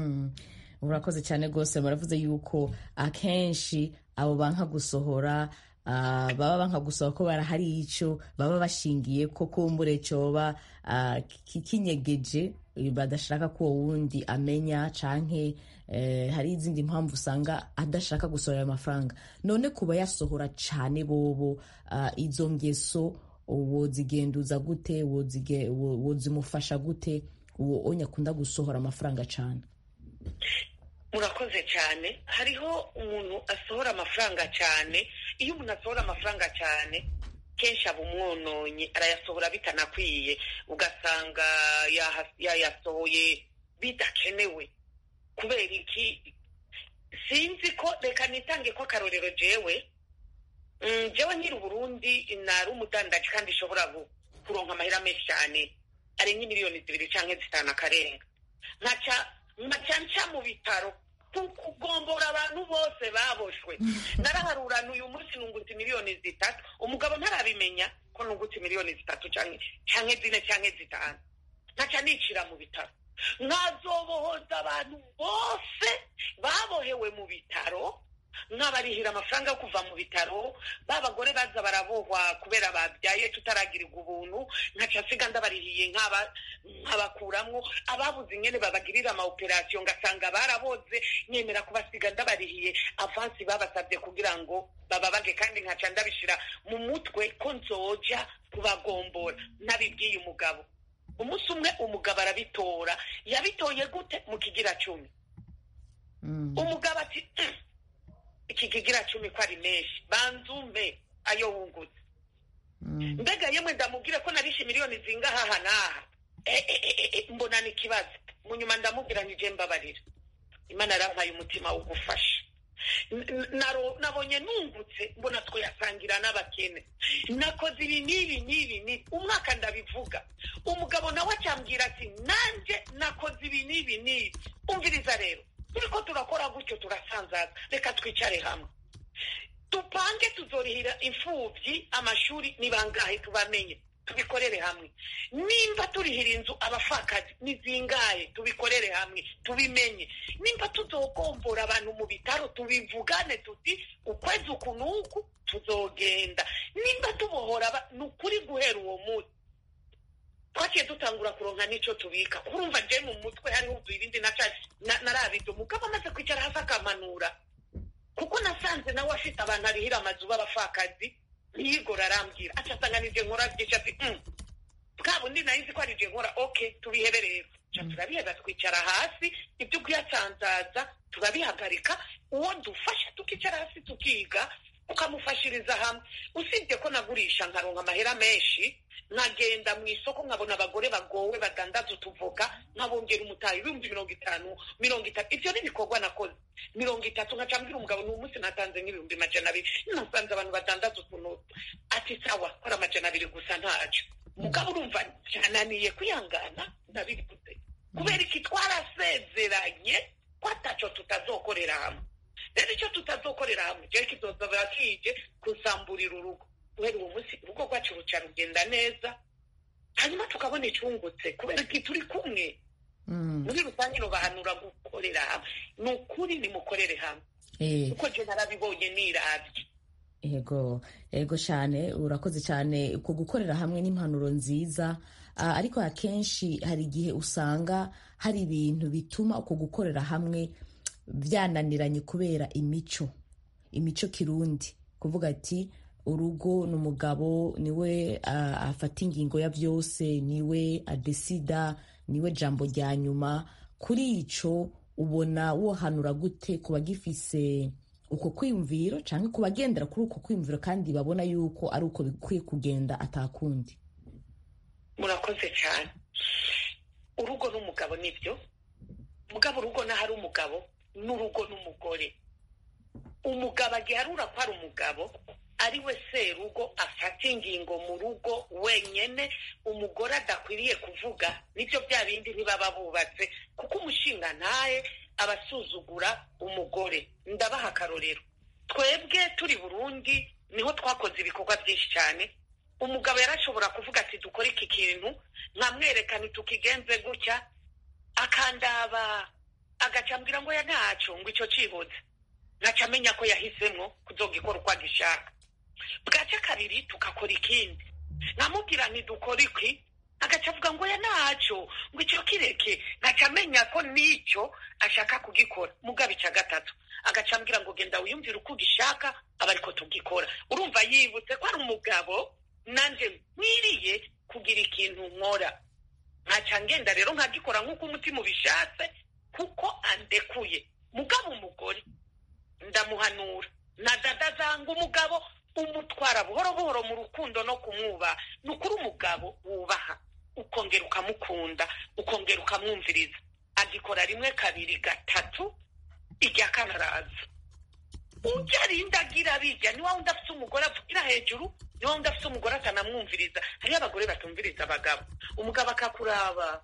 Urakoze cyane rwose. Baravuze yuko akenshi abo banka gusohora baba banka gusohora ko barahari icyo baba bashingiye ko kumbure coba kinyegeje badashaka ko wundi amenya, canke hari izindi mpamvu usanga adashaka gusohora amafaranga. None kuba yasohora cane bobo izo ngeso wozigenduza gute, wozimufasha gute uwo onya akunda gusohora amafaranga cane?
Murakoze cyane. Hariho umuntu asohora amafaranga cyane. Iyo umuntu asohora amafaranga cyane kenshi aba umwononye, arayasohora bitanakwiye, ugasanga yayasohoye bidakenewe. Kubera iki? Sinzi ko, reka nitange ko akarorero jewe nkiri Burundi nari umudandaji kandi ishobora kuronka amahera menshi cyane arenga miliyoni 2 canke 5 akarenga. Nca mu bitaro kugombora abantu bose baboshwe. Naraharurana uyu munsi nungutse miliyoni 3, umugabo ntarabimenya ko nungutse miliyoni 3 canke 4 canke 5. Nca nicira mu bitaro, nkazobohoza abantu bose babohewe mu bitaro, nkabarihira amafaranga yo kuva mu bitaro. Babagore baza barabohwa kubera babyaye tutaragirirwa ubuntu, nkaca nsiga ndabarihiye nkabakuramwo. Ababuze ingene babagirira ama operation ngasanga baraboze, nyemera kubasiga ndabarihiye avansi babasabye kugira ngo bababage, kandi nkaca ndabishira mu mutwe ko nzoja kubagombora. Nabibwiye umugabo. Umunsi umwe umugabo arabitora. Yabitoye gute? Mu kigira 10. Umugabo ati iki kigira 10 ko ari menshi, banzume ayo wungutse. Mbega yemwe ndamubwire ko narishe miliyoni zingaha naha. Mbona ni kibazo. Munyuma ndamubwira nije mbabarira. Imana arampaye umutima wo gufasha. Nabonye nungutse, mbona twe yasangira n'abakene. Nakoze ibi. Umwaka ndabivuga. Umugabo nawe cyambwira ati nanje nakoze ibi. Umviriza rero. Turiko turakora gutyo turasanzaza, reka twicare hamwe tupange tuzorihira imfuvyi amashuri nibangahe tubamenye, tubikorere hamwe. Nimba turihira inzu abafakazi nizingahe tubikorere hamwe tubimenye. Nimba tuzogombora abantu mu bitaro tubivugane tuti ukwezi ukunuku tuzogenda. Nimba tubohora nukuri guhera uwo munsi twaciye dutangura kuronka nico tubika. Urumva je mu mutwe hari ubu ibindi narabido. Mugabo amaze kwicara hasi akamanura, kuko nasanze nawe afite abantu arihira amazu b'abafakazi, ntiyigora arambwira. Aca asanga nije nkora byinshi ati bwa bundi nari nzi ko ari je nkora okay tubihebe rero turabiheba twicara hasi ibyo kuyasanzaza turabihagarika uwo dufasha tukicara hasi tukiga ukamufashiriza hamwe usibye ko nagurisha nkaronka amahera menshi nkagenda mu isoko nkabona abagore bagowe badandaza utuvoka nkabongera umutayi 50,000 50 ibyo n'ibikorwa nakoze 30 nkacambira umugabo n'umunsi natanze nk'ibihumbi 200 nasanze abantu badandaza utuntu ati sawa kora 200 gusa ntacu mugabo urumva cyananiye kwihangana ndabiguze kubera iki twarasezeranye ko ataco tutazokorera hamwe rero icyo tutazokorera hamwe je kizozaba kije kusamburira urugo kubera uwo munsi urugo rwacu ruca rugenda neza hanyuma tukabona icungutse kubera ko turi kumwe muri rusange no bahanura gukorera hamwe ni ukuri nimukorere hamwe uko je narabibonye niravye
ego cyane urakoze cyane ku gukorera hamwe n'impanuro nziza ariko akenshi hari igihe usanga hari ibintu bituma uko gukorera hamwe byananiranye kubera imico kirundi kuvuga ati urugo n'umugabo niwe afata ingingo ya byose niwe adesida niwe jambo rya nyuma kuri ico ubona wohanura gute kuba gifise uko kwiyumviro canke kubagendera kuri uko kwiyumviro kandi babona yuko ari uko bikwiye kugenda atakundi.
Murakoze cyane. Urugo n'umugabo nibyo mugabo urugo n'ahari umugabo n'urugo n'umugore. Umugabo agiharura ko ari umugabo ari we serugo afata ingingo mu rugo wenyene, umugore adakwiriye kuvuga. Nibyo bya bindi ntibaba bubatse kuko umushinga ntaye abasuzugura umugore. Ndabaha akarorero, twebwe turi Burundi niho twakoze ibikorwa byinshi cyane. Umugabo yarashobora kuvuga ati dukora iki kintu, nkamwerekana tukigenze gutya, akandaba agacambwira ngo ya ntaco ngo ico cibuze, nacamenya ko yahisemo kuzogikora uko agishaka. Bwaca kabiri tukakora ikindi, nkamubwira nti dukora iki, agacavuga ngo ya ntaco ngo ico kireke, nacamenya ko nico ashaka kugikora. Mugabe ca gatatu agacambwira ngo genda wiyumvira uko ugishaka aba ariko tugikora. Urumva yibutse ko ari umugabo nanje nkwiriye kugira ikintu nkora, nkaca ngenda rero nkagikora nk'uko umutima ubishatse kuko andekuye. Mugabo umugore ndamuhanura na dada zangu, umugabo umutwara buhoro buhoro mu rukundo no kumwubaha. Nukuri umugabo wubaha, ukongera ukamukunda, ukongera ukamwumviriza. Agikora rimwe kabiri gatatu, irya kane araza. Ujya rindagira bijya, ni wa wundi afite umugore avugira hejuru, ni wa wundi afite umugore akanamwumviriza. Hariyo abagore batumviriza abagabo, umugabo akakuraba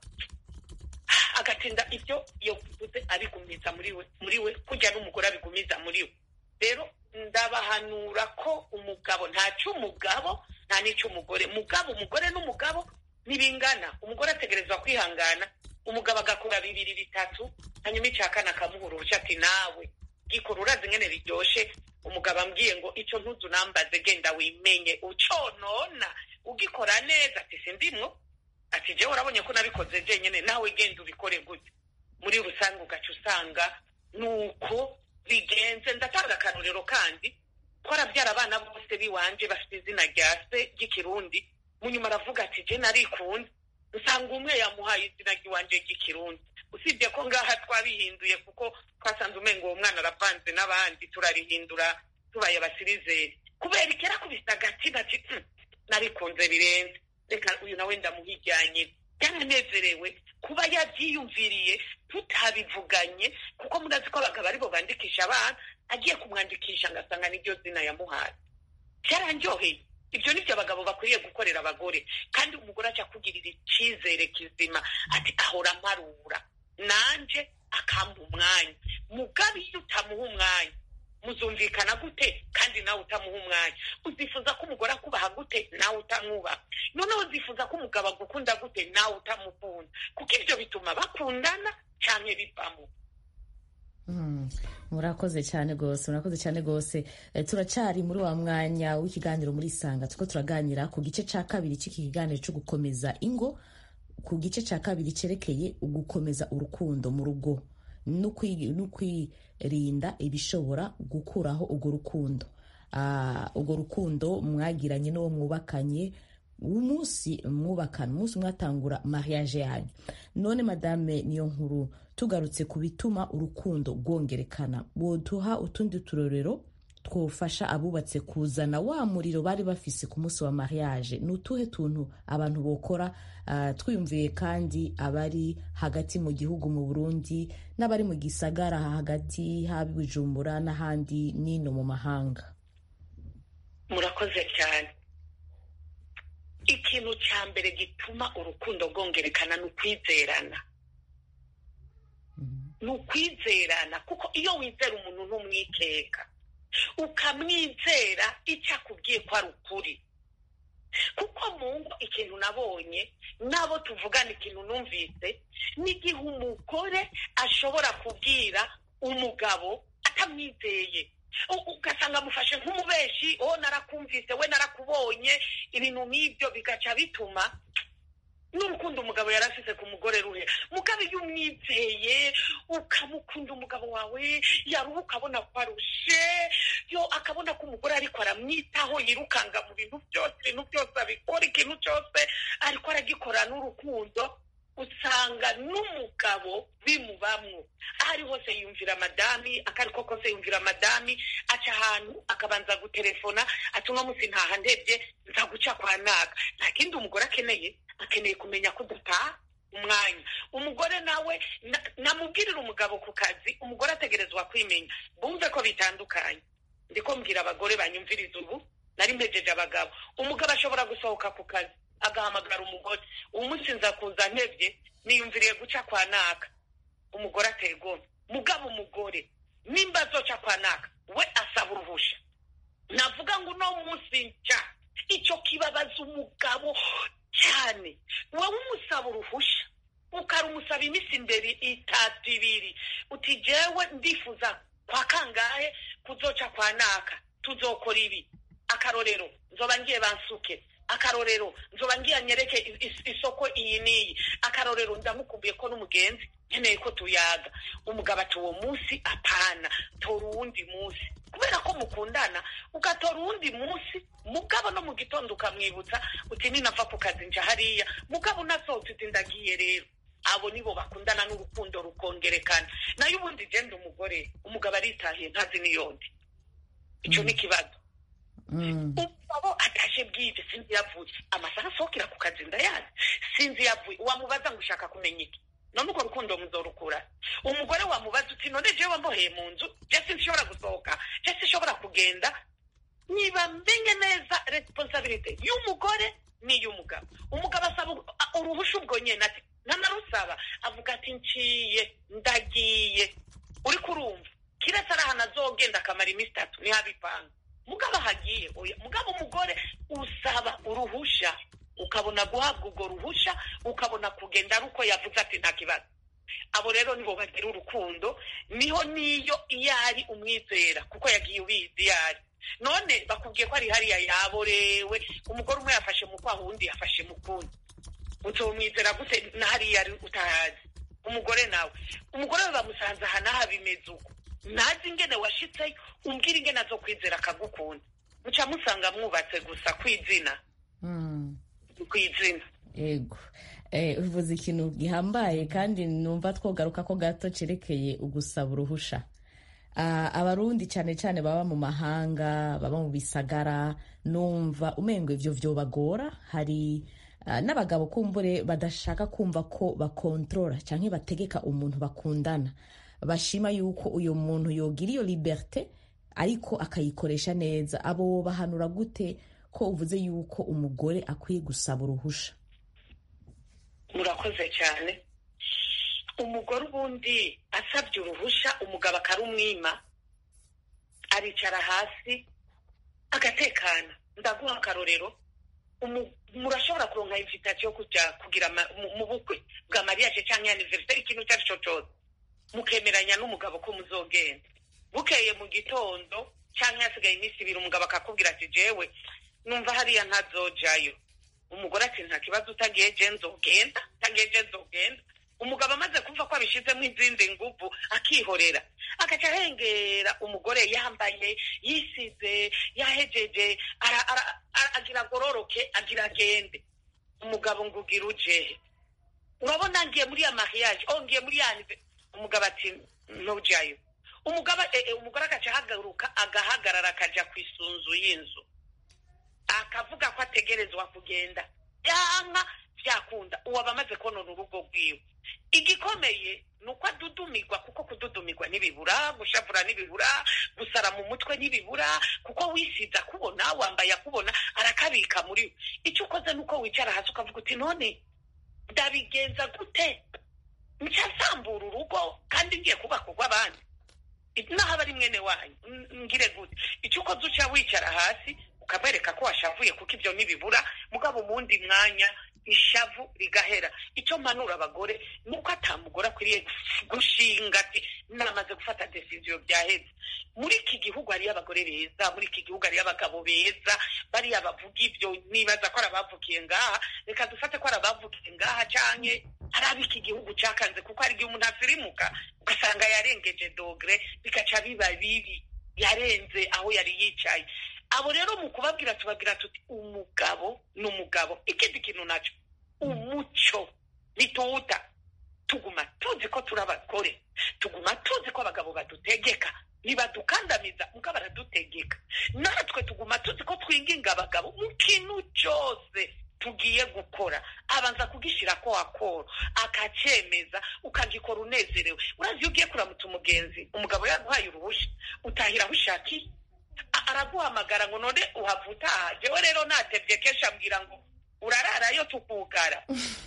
agatinda ibyo yovuze abigumiza muri we kujya n'umugore abigumiza muri we. Rero ndabahanura ko umugabo ntaco umugabo nta nico umugore. Mugabo umugore n'umugabo nibingana, umugore ategerezwa kwihangana, umugabo agakora bibiri bitatu, hanyuma icakana akamuhura ati nawe gikora urazi ngene biryoshe. Umugabo ambwiye ngo ico ntuzu nambaze genda wimenye uconona ugikora neza. Ati sindimwo, ati jewe urabonye ko nabikoze jenyene, nawe genda ubikore gute. Muri rusange ugaca usanga nuko bigenze. Ndatanga akarorero kandi twarabyara abana bose biwanje bafite izina rya se ry'ikirundi, munyuma aravuga ati je narikunze, usanga umwe yamuhaye izina ry'iwanje ry'ikirundi. Usibye ko ngaha twabihinduye kuko twasanze umengo uwo mwana aravanze n'abandi, turarihindura tubaye abasirizeri kubera ikera kubisa agatima ati narikunze birenze, reka uyu nawe ndamuhijyanye. Yaranezerewe kuba yabyiyumviriye tutabivuganye, kuko murazi ko abagabo aribo bandikisha abana, agiye kumwandikisha ngasanga niryo zina yamuhaye. Cyaranjoheye. Ibyo nibyo abagabo bakwiriye gukorera abagore, kandi umugore aca kugirira icyizere kizima ati ahora amparura nanje akampa umwanya. Mugabe iyo utamuha umwanya muzumvikana gute? Kandi nawe utamuha umwanya uzifuza ko umugore akubaha gute? Nawe utamwubaha. Noneho uzifuza ko umugabo agukunda gute? Nawe utamukunda. Kuko ibyo bituma bakundana canke bivamo.
Murakoze cyane gose, murakoze cyane gose. Turacari muri wa mwanya w'ikiganiro muri Isanga, tuko turaganira ku gice ca kabiri c'iki kiganiro cyo gukomeza ingo, ku gice ca kabiri cerekeye ugukomeza urukundo mu rugo no kwirinda ibishobora gukuraho urwo rukundo. Urwo rukundo mwagiranye n'uwo mwubakanye umunsi mwubakana, umunsi mwatangura mariage yanyu. None madame Niyonkuru, tugarutse ku bituma urukundo rwongerekana, boduha utundi turorero twofasha abubatse kuzana wa muriro bari bafise ku munsi wa mariage? Nutuhe tuntu abantu bokora, twiyumviye kandi abari hagati mu gihugu mu Burundi n'abari mu gisagara hagati habi Bujumbura n'ahandi nino mu mahanga?
Murakoze cyane. Ikintu cya mbere gituma urukundo rwongerekana ni ukwizerana. Ni ukwizerana, kuko iyo wizera umuntu ntumwikeka, ukamwizera icyo akubwiye ko ari ukuri. Kuko mungu ikintu nabonye nabo tuvugana, ikintu numvise, n'igihe umugore ashobora kubwira umugabo atamwizeye, ugasanga amufashe nk'umubeshi, narakumvise, we narakubonye, ibintu nk'ibyo bigaca bituma n'urukundo umugabo yarafise ku mugore ruhe. Mugabo iyo umwizeye ukamukunda umugabo wawe, yaruha ukabona ko arushe, yo akabona ko umugore ariko aramwitaho, yirukanga mu bintu byose abikora, ikintu cyose ariko aragikora n'urukundo, usanga n'umugabo bimubamwo. Ahari hose yumvira madami, akariko kose yumvira madami, aca ahantu akabanza gutelefona, ati uno munsi ntaha ndebye nza guca kwa naka. Nta kindi umugore akeneye kumenya ko udataha umwanya. Umugore nawe namubwirira umugabo ku kazi, umugore ategerezwa kwimenya. Bumve ko bitandukanye. Ndiko mbwira abagore banyumviriza ubu, nari mpejeje abagabo. Umugabo ashobora gusohoka ku kazi agahamagara umugore, umunsi nza kuza ntebye niyumviriye guca kwa naka. Umugore ategoma. Mugabo umugore nimba azoca kwa naka, we asaba uruhusha. Navuga ngo no munsi nca, icyo kibabaza umugabo cyane. Wowe umusaba uruhusha, ukarumusaba iminsi imbere 3-2, uti jewe ndifuza kwa kangahe kuzoca kwa naka, tuzokora ibi. Akarorero, nzoba ngiye bansuke. Akarorero, nzoba ngiye nyereke isoko iyi niyi. Akarorero, ndamukumbuye ko n'umugenzi nkeneye ko tuyaga. Umugabo ati uwo munsi apana, tora uwundi munsi. Kubera ko mukundana, ugatora uwundi munsi, mugabo no mu gitondo ukamwibutsa uti ninava ku kazi nja hariya, mugabo unasohotse uti ndagiye rero. Abo nibo bakundana n'urukundo rukongerekana. Nayo ubundi genda umugore, umugabo aritahiye ntazi niyondi. Icyo ni kibazo. Umugabo atashe bwije, sinzi yavuye, amasaha asohokera ku kazi ndayazi, sinzi yavuye. Wamubaza ngo ushaka kumenya iki? None uko rukundo muzorukura. Umugore wamubaza uti none jewe mboheye mu nzu, je sinshobora gusohoka, je sinshobora kugenda. Niba mbenye neza responsibility y'umugore ni y'umugabo. Umugabo asaba uruhusha ubwo nyene ati nanarusaba, avuga ati nciye ndagiye. Uri kurumva? Kiretse arahana azogenda akamara iminsi 3 ni habipanga. Mugabo hagiye, mugabo umugore usaba uruhusha, ukabona guhabwa urwo ruhusha, ukabona kugenda aruko yavuze ati nta kibazo. Abo rero nibo bagira urukundo, niho niyo iyari umwizera, kuko yagiye ubizi yari. None bakubwiye ko ari hariya yaborewe, umugore umwe yafashe mu kwaha, uwundi yafashe mu kundi. Uzomwizera gute na hariya utahazi? Umugore nawe, umugore bamusanze hanaha bimeze uko. Nazi ingene washitse, umbwira ingene azo kwizera akagukunda. Muca musanga mwubatse gusa kwizina. Kwizina.
Yego. Uvuze ikintu gihambaye kandi numva twogaruka ko gato cerekeye ugusaba uruhusha. Abarundi cyane cyane baba mu mahanga, baba mu bisagara, numva umengo ivyo vyobagora. Hari n'abagabo kumbure badashaka kumva ko bakontrola canke bategeka umuntu bakundana. Bashima yuko uyo muntu yogira iyo liberté ariko akayikoresha neza. Abo bahanura gute ko uvuze yuko umugore akwiye gusaba uruhusha?
Murakoze cyane. Umugore ubundi asabye uruhusha, umugabo akarumwima, aricara hasi agatekana. Ndaguha akarorero, murashobora kuronka invitation kujya kugira mu bukwe bwa mariage cyangwa anniversaire, ikintu cyari cyose mukemeranya n'umugabo ko muzogenda. Bukeye mu gitondo cyangwa yasigaye iminsi 2, umugabo akakubwira ati jewe numva hariya ntazojayo. Umugore ati nta kibazo, utagiye je nzogenda, utagiye je nzogenda. Umugabo amaze kumva ko abishizemo izindi nguvu akihorera, akaca hengera. Umugore yambaye, yisize, yahejeje, agira agororoke agira agende. Umugabo ngo ugira ujehe, urabona ngiye muri ya mariage ngiye muri ya umugabo ati ntujayo. Umugore agaca ahagaruka agahagarara akaja ku isunzu y'inzu akavuga ko ategerezwa kugenda yanka byakunda uwo abamaze konona urugo rwiwe. Igikomeye nuko adudumirwa, kuko kududumirwa ntibibura, gushavura ntibibura, gusara mu mutwe ntibibura, kuko wisiza kubona wambaye akubona arakabika muri we. Icyo ukoze nuko wicara hasi ukavuga uti none ndabigenza gute nsambura urugo kandi ngiye kubaka urw'abandi naho aba ari mwene wanyu ngire gute. Icyo ukoze uca wicara hasi ukamwereka ko washavuye, kuko ibyo ntibibura, mugabo mundi mwanya ishavu rigahera. Icyo mpanura abagore nuko atamugore akwiriye gushinga ati namaze gufata decision byaheze. Muri iki gihugu hariyo abagore beza, muri iki gihugu hariyo abagabo beza, bariya bavuga ibyo nibaza ko arabavukiye ngaha, reka dufate ko arabavukiye ngaha canke arabi iki gihugu cakanze, kuko hari igihe umuntu asirimuka ugasanga yarengeje dogre bikaca biba bibi, yarenze aho yari yicaye. Abo rero mu kubabwira tubabwira tuti umugabo n'umugabo. Ikindi kintu naco umuco nituwuta, tuguma tuzi ko turabakore, tuguma tuzi ko abagabo badutegeka, ntibadukandamiza muga baradutegeka. Natwe tuguma tuzi ko twinginga abagabo mu kintu cyose tugiye gukora, abanza kugishira ko akoro akacemeza ukagikora unezerewe. Urazi ugiye kuramutsa umugenzi, umugabo yaguhaye uruhusha utahira aho ushakiye, araguhamagara ngo none uhavuta. Jewe rero natebye kenshi ambwira ngo urararayo tukugara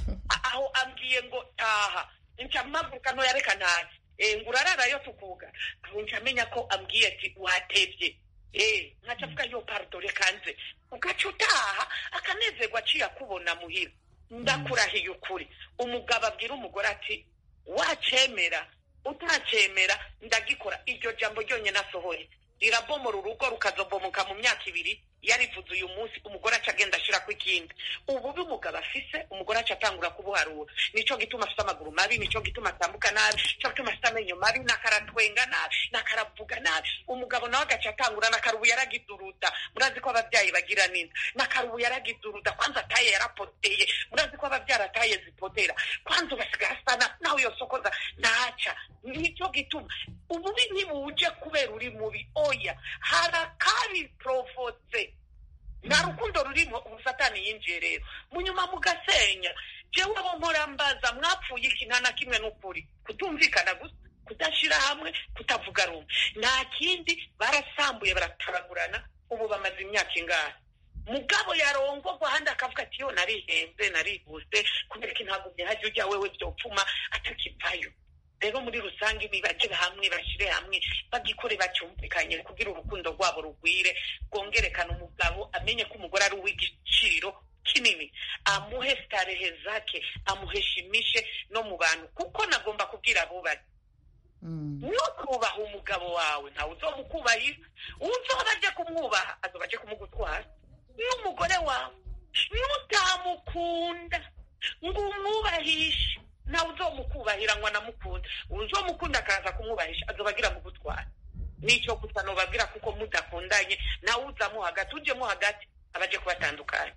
aho ambwiye ngo taha nca mpaguruka nto yareka ntazi ngo urararayo tukugara, aho nca menya ko ambwiye ati watebye. Nkaca avuga yo pardon reka nze, ugaca utaha akanezerwa aciye akubona muhira. Ndakurahiye ukuri, umugabo abwira umugore ati wacemera utacemera ndagikora. Iryo jambo ryonyine asohoye rirabomora urugo rukazobomoka mu myaka 2. Yarivuze uyu munsi umugore aca agenda ashira ku ikindi. Ubu umugabo afise, umugore aca atangura kubuharura. Nico gituma afite amaguru mabi, nico gituma atambuka nabi, nico gituma afite amenyo mabi, nakaratwenga nabi, nakaravuga nabi. Umugabo nawe agaca atangura nakarubu yaragiduruda. Murazi ko abavyayi bagira ninda, nakarubu yaragiduruda. Kwanza taye yarapoteye, murazi ko abavyara taye zipotera. Kwanza basigasana nawe yosokoza naca. Nico gituma ububi ntibuje kubera uri mubi, oya harakari provoze. Nta rukundo rurimo, ubusatani yinjiye rero munyuma mugasenya. Jewe abo mporambaza mwapfuye iki? Nta na kimwe n'ukuri, kutumvikana gusa, kudashira hamwe, kutavuga rumwe, nta kindi. Barasambuye barataragurana, ubu bamaze imyaka ingahe. Mugabo yarongogwa handi akavuga ati yo narihenze narihuse kubera ko ntagumye haje ujya wewe byopfuma atakivayo. Rero muri rusange nibagire hamwe, bashire hamwe, bagikore bacyumvikanye kugira urukundo rwabo rugwire, rwongerekana. Umugabo amenye ko umugore ari uw'igiciro kinini, amuhe starehe zake, amuheshimishe no mu bantu. Kuko nagomba kubwira abubatsi nukubaha umugabo wawe ntawe uzomukubahira. Uzoba aje kumwubaha azoba aje kumugutwara. N'umugore wawe nutamukunda ngo umwubahishe nawe uzomukubahira ngo anamukunda. Uzomukunda akaza kumwubahisha azoba agira mu gutwara. Nicyo gusa nobabwira, kuko mudakundanye nawe uzamo hagati, ujemo hagati abaje kubatandukanya.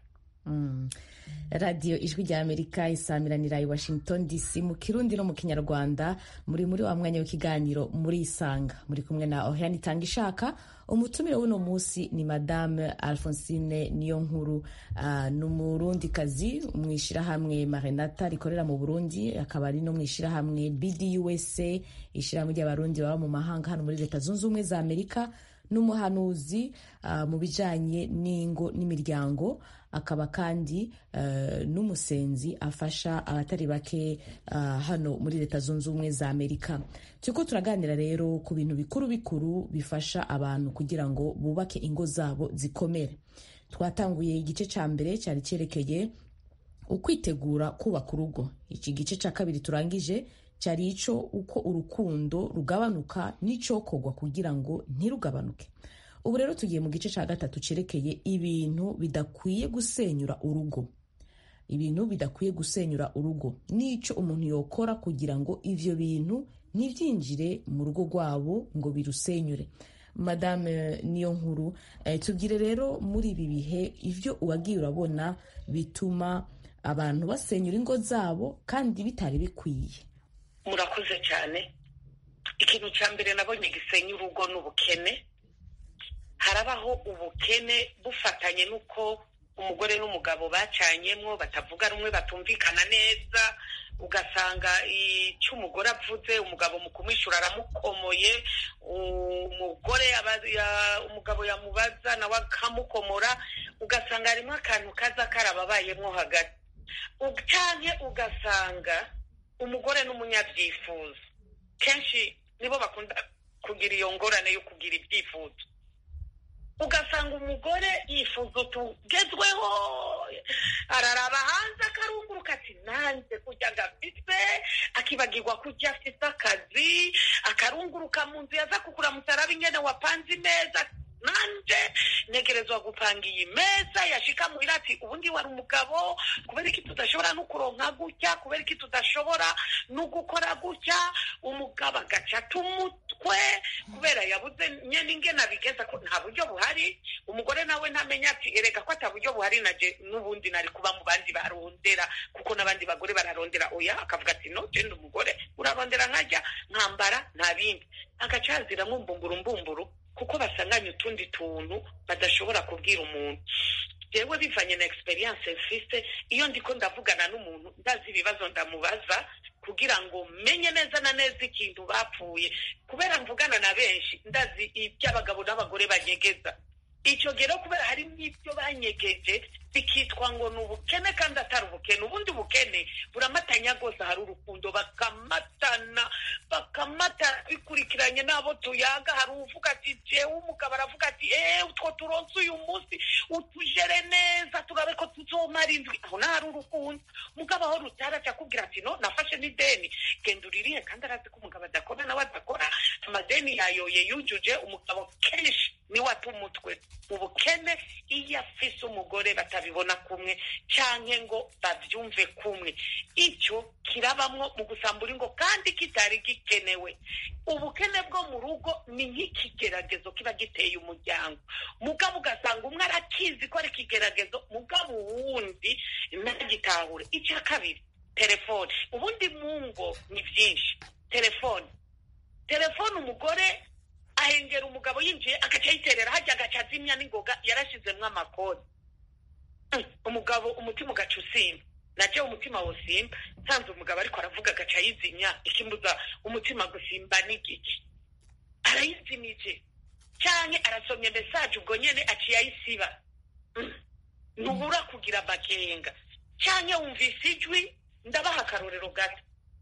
Radio Ijwi rya Amerika isamiranira i Washington DC mu Kirundi no mu Kinyarwanda. Muri wa mwanya w'ikiganiro muri Isanga, muri kumwe na Oriane Itangishaka. Umutumire w'uno munsi ni Madame Alphonsine Niyonkuru, n'umurundi kazi mwishirahamwe Marenata rikorera mu Burundi, akaba ari no mwishirahamwe BDUSA, ishirahamwe ry'abarundi baba mu mahanga hano muri Leta Zunze Ubumwe za Amerika, n'umuhanuzi mu bijanye n'ingo n'imiryango. Akaba kandi n'umusenzi afasha abatari bake hano muri Leta Zunze Ubumwe za Amerika. Turiko turaganira rero ku bintu bikuru bikuru bifasha abantu kugira ngo bubake ingo zabo zikomere. Twatanguye igice ca mbere cyari cyerekeye ukwitegura kubaka urugo. Iki gice ca kabiri turangije cyari ico uko urukundo rugabanuka n'icokorwa kugira ngo ntirugabanuke. Ubu rero tugiye mu gice ca gatatu cerekeye ibintu bidakwiye gusenyura urugo. Ibintu bidakwiye gusenyura urugo, nico umuntu yokora kugira ngo ivyo bintu ntivyinjire mu rugo rwabo ngo birusenyure. Madame Niyonkuru, tubwire rero muri ibi bihe ivyo uwagiye urabona bituma abantu basenyura ingo zabo kandi bitari bikwiye.
Murakoze cyane. Ikintu cya mbere nabonye gisenya urugo n'ubukene. Harabaho ubukene bufatanye nuko umugore n'umugabo bacanyemwo batavuga rumwe batumvikana neza, ugasanga icyo umugore avuze umugabo mu kumwishura aramukomoye, umugabo yamubaza nawe akamukomora, ugasanga harimo akantu kaza karababayemwo hagati. Canke ugasanga umugore n'umunyabyifuzo kenshi nibo bakunda kugira iyo ngorane yo kugira ibyifuzo. Ugasanga umugore yifuza utugezweho, araraba hanze akarunguruka ati nanze kurya gafise, akibagirwa kurya afise akazi, akarunguruka mu nzu yaza kukuramutsa araba ingene wapanze imeza, nanje negerezwa gupanga iyi meza, yashika muhira ati ubundi wari umugabo, kubera iki tudashobora no kuronka gutya, kubera iki tudashobora no gukora gutya, umugabo agaca tumutwe kubera yabuze nyene ingene abigeza ko nta buryo buhari. Umugore nawe ntamenya ati erega ko ata buryo buhari, naje n'ubundi nari kuba mu bandi barondera, kuko n'abandi bagore bararondera. Oya, akavuga ati no, je ndi umugore, urarondera nkajya nkambara nta bindi, agacazira mbumburu kuko basanganye utundi tuntu badashobora kubwira umuntu. Jewe bivanye na experience mfise, iyo ndiko ndavugana n'umuntu ndazi ibibazo ndamubaza kugira ngo menye neza na neza ikintu bapfuye, kubera mvugana na benshi ndazi iby'abagabo n'abagore banyegeza. Icyo gero kubera hari n'ibyo banyegeje bikitwa ngo ni ubukene kandi atari ubukene. Ubundi ubukene buramatanya rwose, hari urukundo, bakamatana bikurikiranye n'abo tuyaga. Hari uvuga ati jewe, umugabo aravuga ati utwo turonse uyu munsi utujere neza turabe ko tuzomara indwi. Aho nahari urukundo. Umugabo aho rutara akakubwira ati no, nafashe n'ideni, genda uririhe, kandi arazi ko umugabo adakora nawe adakora, amadeni yayoye yujuje. Umugabo kenshi niwe ata umutwe mu bukene iyo afise umugore batabibona kumwe canke ngo bavyumve kumwe. Icyo kirabamwo mu gusambura ingo kandi kitari gikenewe. Ubukene bwo mu rugo ni nk'ikigeragezo kiba giteye umuryango, mugabo ugasanga umwe arakizi ko ari ikigeragezo, mugabo uwundi ntagitahure. Icya kabiri, telefone. Ubundi mu ngo ni vyinshi. Telefone umugore ahengera umugabo yinjiye agaca yiterera hajya agaca azimya n'ingoga yarashizemwo amakoni. Umugabo umutima ugaca usimba, naje umutima wosimba nsanze umugabo ariko aravuga agaca yizimya. Ikimbuza umutima gusimba n'igiki, arayizimije canke arasomye message ubwo nyene aciye ayisiba. Ntubura kugira amakenga canke wumvise ijwi. Ndabaha akarorero gato.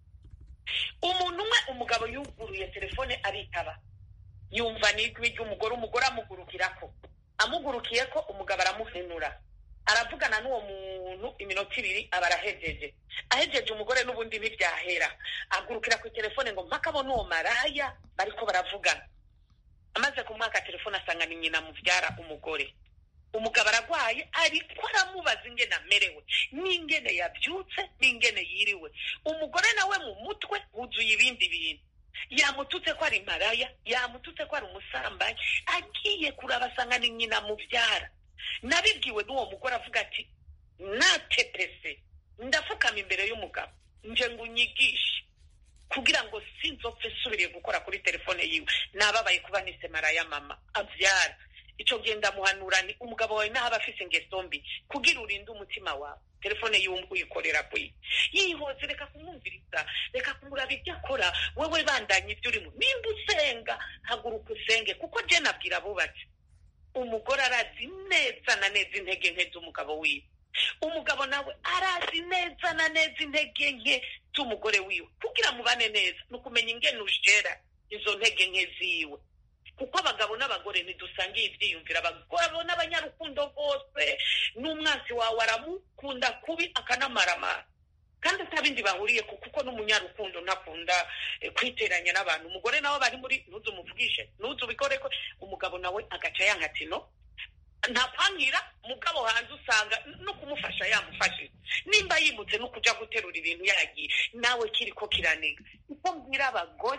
Umuntu umwe umugabo yuguruye telefone aritaba, yumva n'ijwi ry'umugore, umugore amugurukiye ko umugabo aramuhenura, aravugana n'uwo muntu iminota 2 aba arahejeje. Ahejeje umugore n'ubundi ntibyahera, agurukira ku telefone ngo mpaka abone uwo maraya bariko baravugana. Amaze kumwaka telefone asanga ni nyina muvyara umugore. Umugabo aragwaye ariko aramubaza ingene amerewe, n'ingene yabyutse, n'ingene yiriwe. Umugore nawe mu mutwe wuzuye ibindi bintu, yamututse ko ari maraya, yamututse ko ari umusambanyi, agiye kurabasanga ni nyina muvyara. Nabibwiwe n'uwo mugore avuga ati natepese, ndafukama imbere y'umugabo nje ngunyigishe kugira ngo sinzopfe subiriye gukora kuri telefone yiwe. Nababaye kuba nise maraya mama avyara. Ico genda muhanurani umugabo wawe naho abafise ingeso mbi kugira urinde umutima wawe. Telefone yiwe uyikorera kwi yihoze, reka kumwumviriza, reka kumuraba ibyo akora, wewe bandanye ibyo urimo. Nimba usenga haguruka usenge, kuko je nabwira abubatse umugore arazi neza na neza intege nke z'umugabo wiwe, umugabo nawe arazi neza na neza intege nke z'umugore wiwe. Kugira mubane neza nukumenya ingene ujera izo ntege nke ziwe, kuko abagabo n'abagore ntidusangiye ibyiyumvira. Abagabo n'abanyarukundo bose, n'umwansi wawe aramukunda kubi akanamaramara, kandi atabindi bahuriye kuko n'umunyarukundo ntakunda kwiteranya n'abantu. Umugore nawe bari muri nuzu muvugishe nuzu bikore ko, umugabo nawe agaca yankati no ntapangira. Mugabo hanze usanga no kumufasha yamufashije, nimba yimutse no kuja guterura ibintu yagiye nawe kiriko kiraniga. Uko mbwira abagore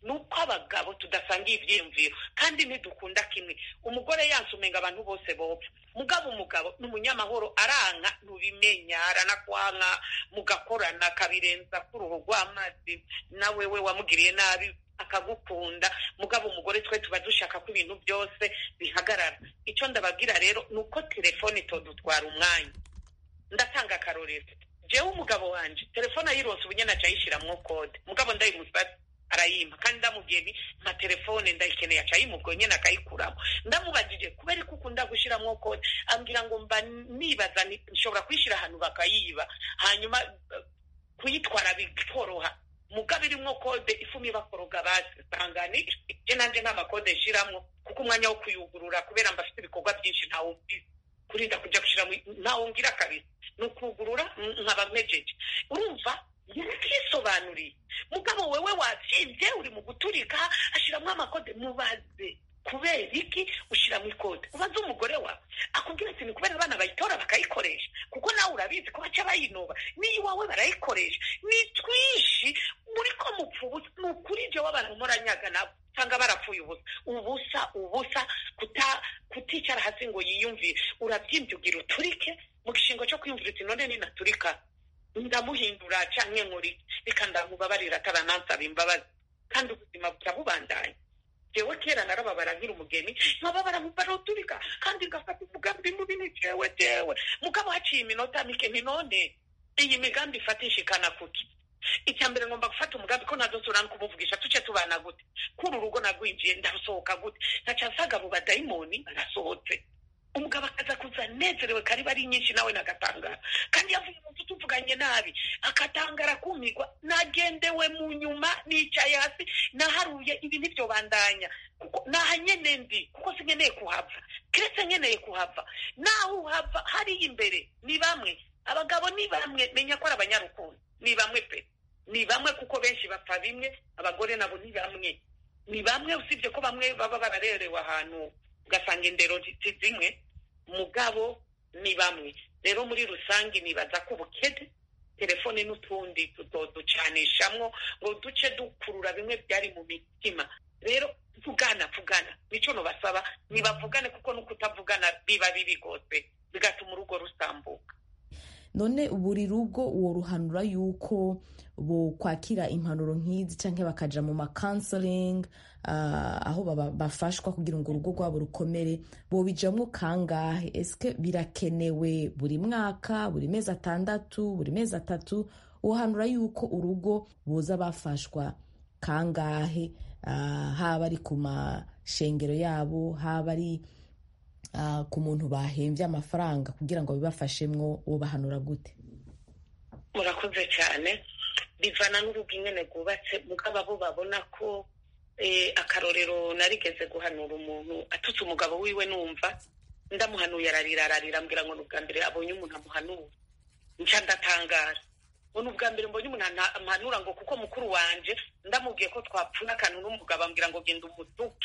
nuko abagabo tudasangiye ivyiyumviro kandi ntidukunda kimwe. Umugore yanse umenga abantu bose bopfa, umugabo n'umunyamahoro, aranka ntubimenya, aranakwanka, mugakorana akabirenza k'uruhu rw'amazi, na wewe wamugiriye nabi akagukunda. Mugabo umugore twe tuba dushaka ko ibintu byose bihagarara. Icyo ndababwira rero nuko telefone itodutwara umwanya. Ndatanga akarorero, jewe umugabo wanje telefone ayironse ubunyene aca ayishiramwo kode, mugabo ndayimusaba arayimpa, kandi ndamubwiye nti nka telefone ndayikeneye, aca ayimubwo nyene akayikuramo. Ndamubajije kubera ko ukunda gushiramwo kode, ambwira ngo mba nibaza nshobora kuyishira ahantu bakayiba, hanyuma kuyitwara bikoroha. Mugabo irimwo kode ifumi bakoroga basi sangani je nanje nta makode nshiramwo, kuko umwanya wo kuyugurura kubera mbafite ibikorwa byinshi ntawo mbizi, kurinda kuja gushiramo ntawo ngira kabisa, nukugurura nkaba mpejeje. Urumva yakisobanuriye. Mugabo wewe watsivye uri mu guturika ashiramwo amakode, mubaze kubera iki ushiramo ikode. Ubaze umugore wawe akubwira ati ni kubera abana bayitora bakayikoresha, kuko nawe urabizi ko baca bayinoba, niyo wawe barayikoresha. Ni twishi muriko mupfubusa, nukuri je w'abantu muranyaga nabo cyangwa barapfuye ubusa kuticara hasi ngo yiyumvire. Urabyimvye ugira uturike mu gishingo cyo kwiyumvira uti none ninaturika ndamuhindura canke nkuri, reka ndamubabarira ataranansaba imbabazi, kandi ubuzima burabubandanya. Jewe kera narababara nkiri umugeni, nkababara mubaroturika kandi ngafata umugambi mubi ni jewe. Mugabo haciye iminota mike nti none iyi migambi ifatishikana kuki? Icyambere ngomba gufata umugambi ko ntazosubira kumuvugisha, tuce tubana gute, kuri urugo nagwinjiye ndarusohoka gute, ntacasaga mu badayimoni barasohotse. Umugabo akaza kuza nezerewe, kari bari nyinshi nawe nagatangara, kandi yavuye mu nzu tuvuganye nabi akatangara kumigwa. Nagendewe mu nyuma, nicaye hasi, naharuye ibi nivyo bandanya, kuko nahanyene ndi, kuko sinkeneye kuhava, kiretse nkeneye kuhava. Naho uhava hari imbere ni bamwe, abagabo ni bamwe, menya ko ari abanyarukundo ni bamwe pe, ni bamwe, kuko benshi bapfa bimwe, abagore nabo ni bamwe, usibye ko bamwe baba bararerewe ahantu ugasanga indero zimwe, mugabo ni bamwe. Rero muri rusange nibaza ko ubukede, telefone n'utundi tutoducanishamwo ngo duce dukurura bimwe byari mu mitima. Rero vugana nico no basaba, nibavugane, kuko n'ukutavugana biba bibi gose, bigatuma urugo rusambuka.
None buri rugo uwo ruhanura yuko bo kwakira impanuro nk'izi canke bakaja mu counseling, aho bafashwa kugira ngo urugo rwabo rukomere, bo bijamwo kangahe? Eske birakenewe buri mwaka, buri mezi 6, buri mezi 3? Uhanura yuko urugo boza bafashwa kangahe, haba ari ku mashengero yabo, haba ari ku muntu bahembye amafaranga kugira ngo bibafashemwo, ubahanura gute?
Murakoze cyane. Bivana n'urugo ingene rwubatse, mugabo abo babona ko akarorero narigeze guhanura umuntu atutse umugabo wiwe, numva ndamuhanuye ararira ambwira ngo n'ubwa mbere abonye umuntu amuhanura, nca ndatangara. Ngo n'ubwa mbere mbonye umuntu amuhanura, ngo kuko mukuru wanje ndamubwiye ko twapfuna akantu n'umugabo ambwira ngo genda umutuke,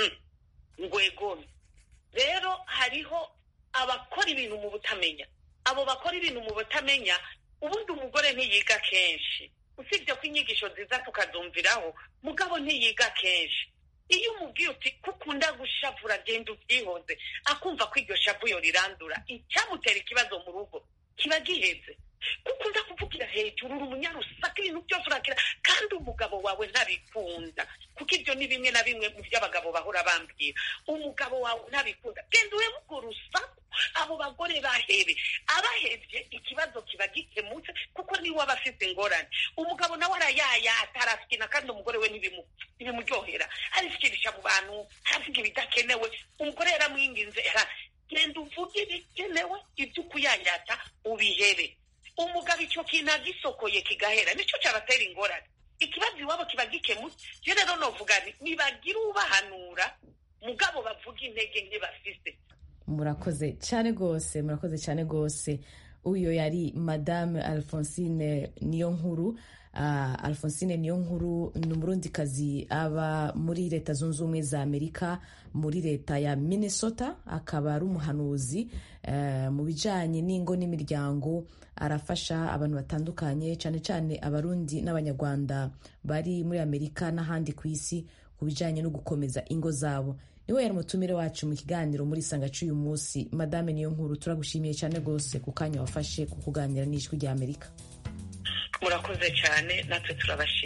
ngwegome. Rero hariho abakora ibintu mu butamenya. Abo bakora ibintu mu butamenya, ubundi umugore ntiyiga kenshi, usibye ko inyigisho nziza tukazumviraho, mugabo ntiyiga kenshi. Iyo umubwiye uti kukunda gushavura genda ubyihoze, akumva ko iryo shavu yo rirandura, icyamutera ikibazo mu rugo kiba giheze. Kukunda kuvugira hejuru, uri umunyarusaka, ibintu byose urakira, kandi umugabo wawe ntabikunda, kuko ibyo ni bimwe na bimwe mu by'abagabo bahora bambwira. Umugabo wawe ntabikunda, genda urebe urwo rusaku. Abo bagore bahebe, abahevye ikibazo kiba gikemutse, kuko niwe aba afite ingorane. Umugabo nawe arayayata, arafikina, kandi umugore we ntibimuryohera, arifikirisha mu bantu, aravuga ibidakenewe. Umugore yaramwinginze, genda uvuge ibikenewe, ibyo ukuyayata ubihebe. Umugabo icyo kintu agisokoye kigahera, nicyo cyabatera ingorane. Ikibazo iwabo kiba gikemutse. Je rero novuga nibagira ubahanura, mugabo bavuga intege nke bafise.
Murakoze cyane gose. Uyo yari Madame Alphonsine Niyonkuru, Alphonsine Niyonkuru ni umurundikazi aba muri leta zunze ubumwe za Amerika muri leta ya Minnesota, akaba ari umuhanuzi mu bijanye n'ingo n'imiryango. Arafasha abantu batandukanye cyane cyane abarundi n'abanyarwanda bari muri Amerika n'ahandi ku isi ku bijanye no gukomeza ingo zabo. Niwe yari umutumire wacu mu kiganiro muri Isanga cy'uyu munsi. Madame Niyonkuru, turagushimiye cyane rwose ku kanya wafashe ku kuganira n'Ijwi rya Amerika.
Murakoze cyane, natwe turabashimiye.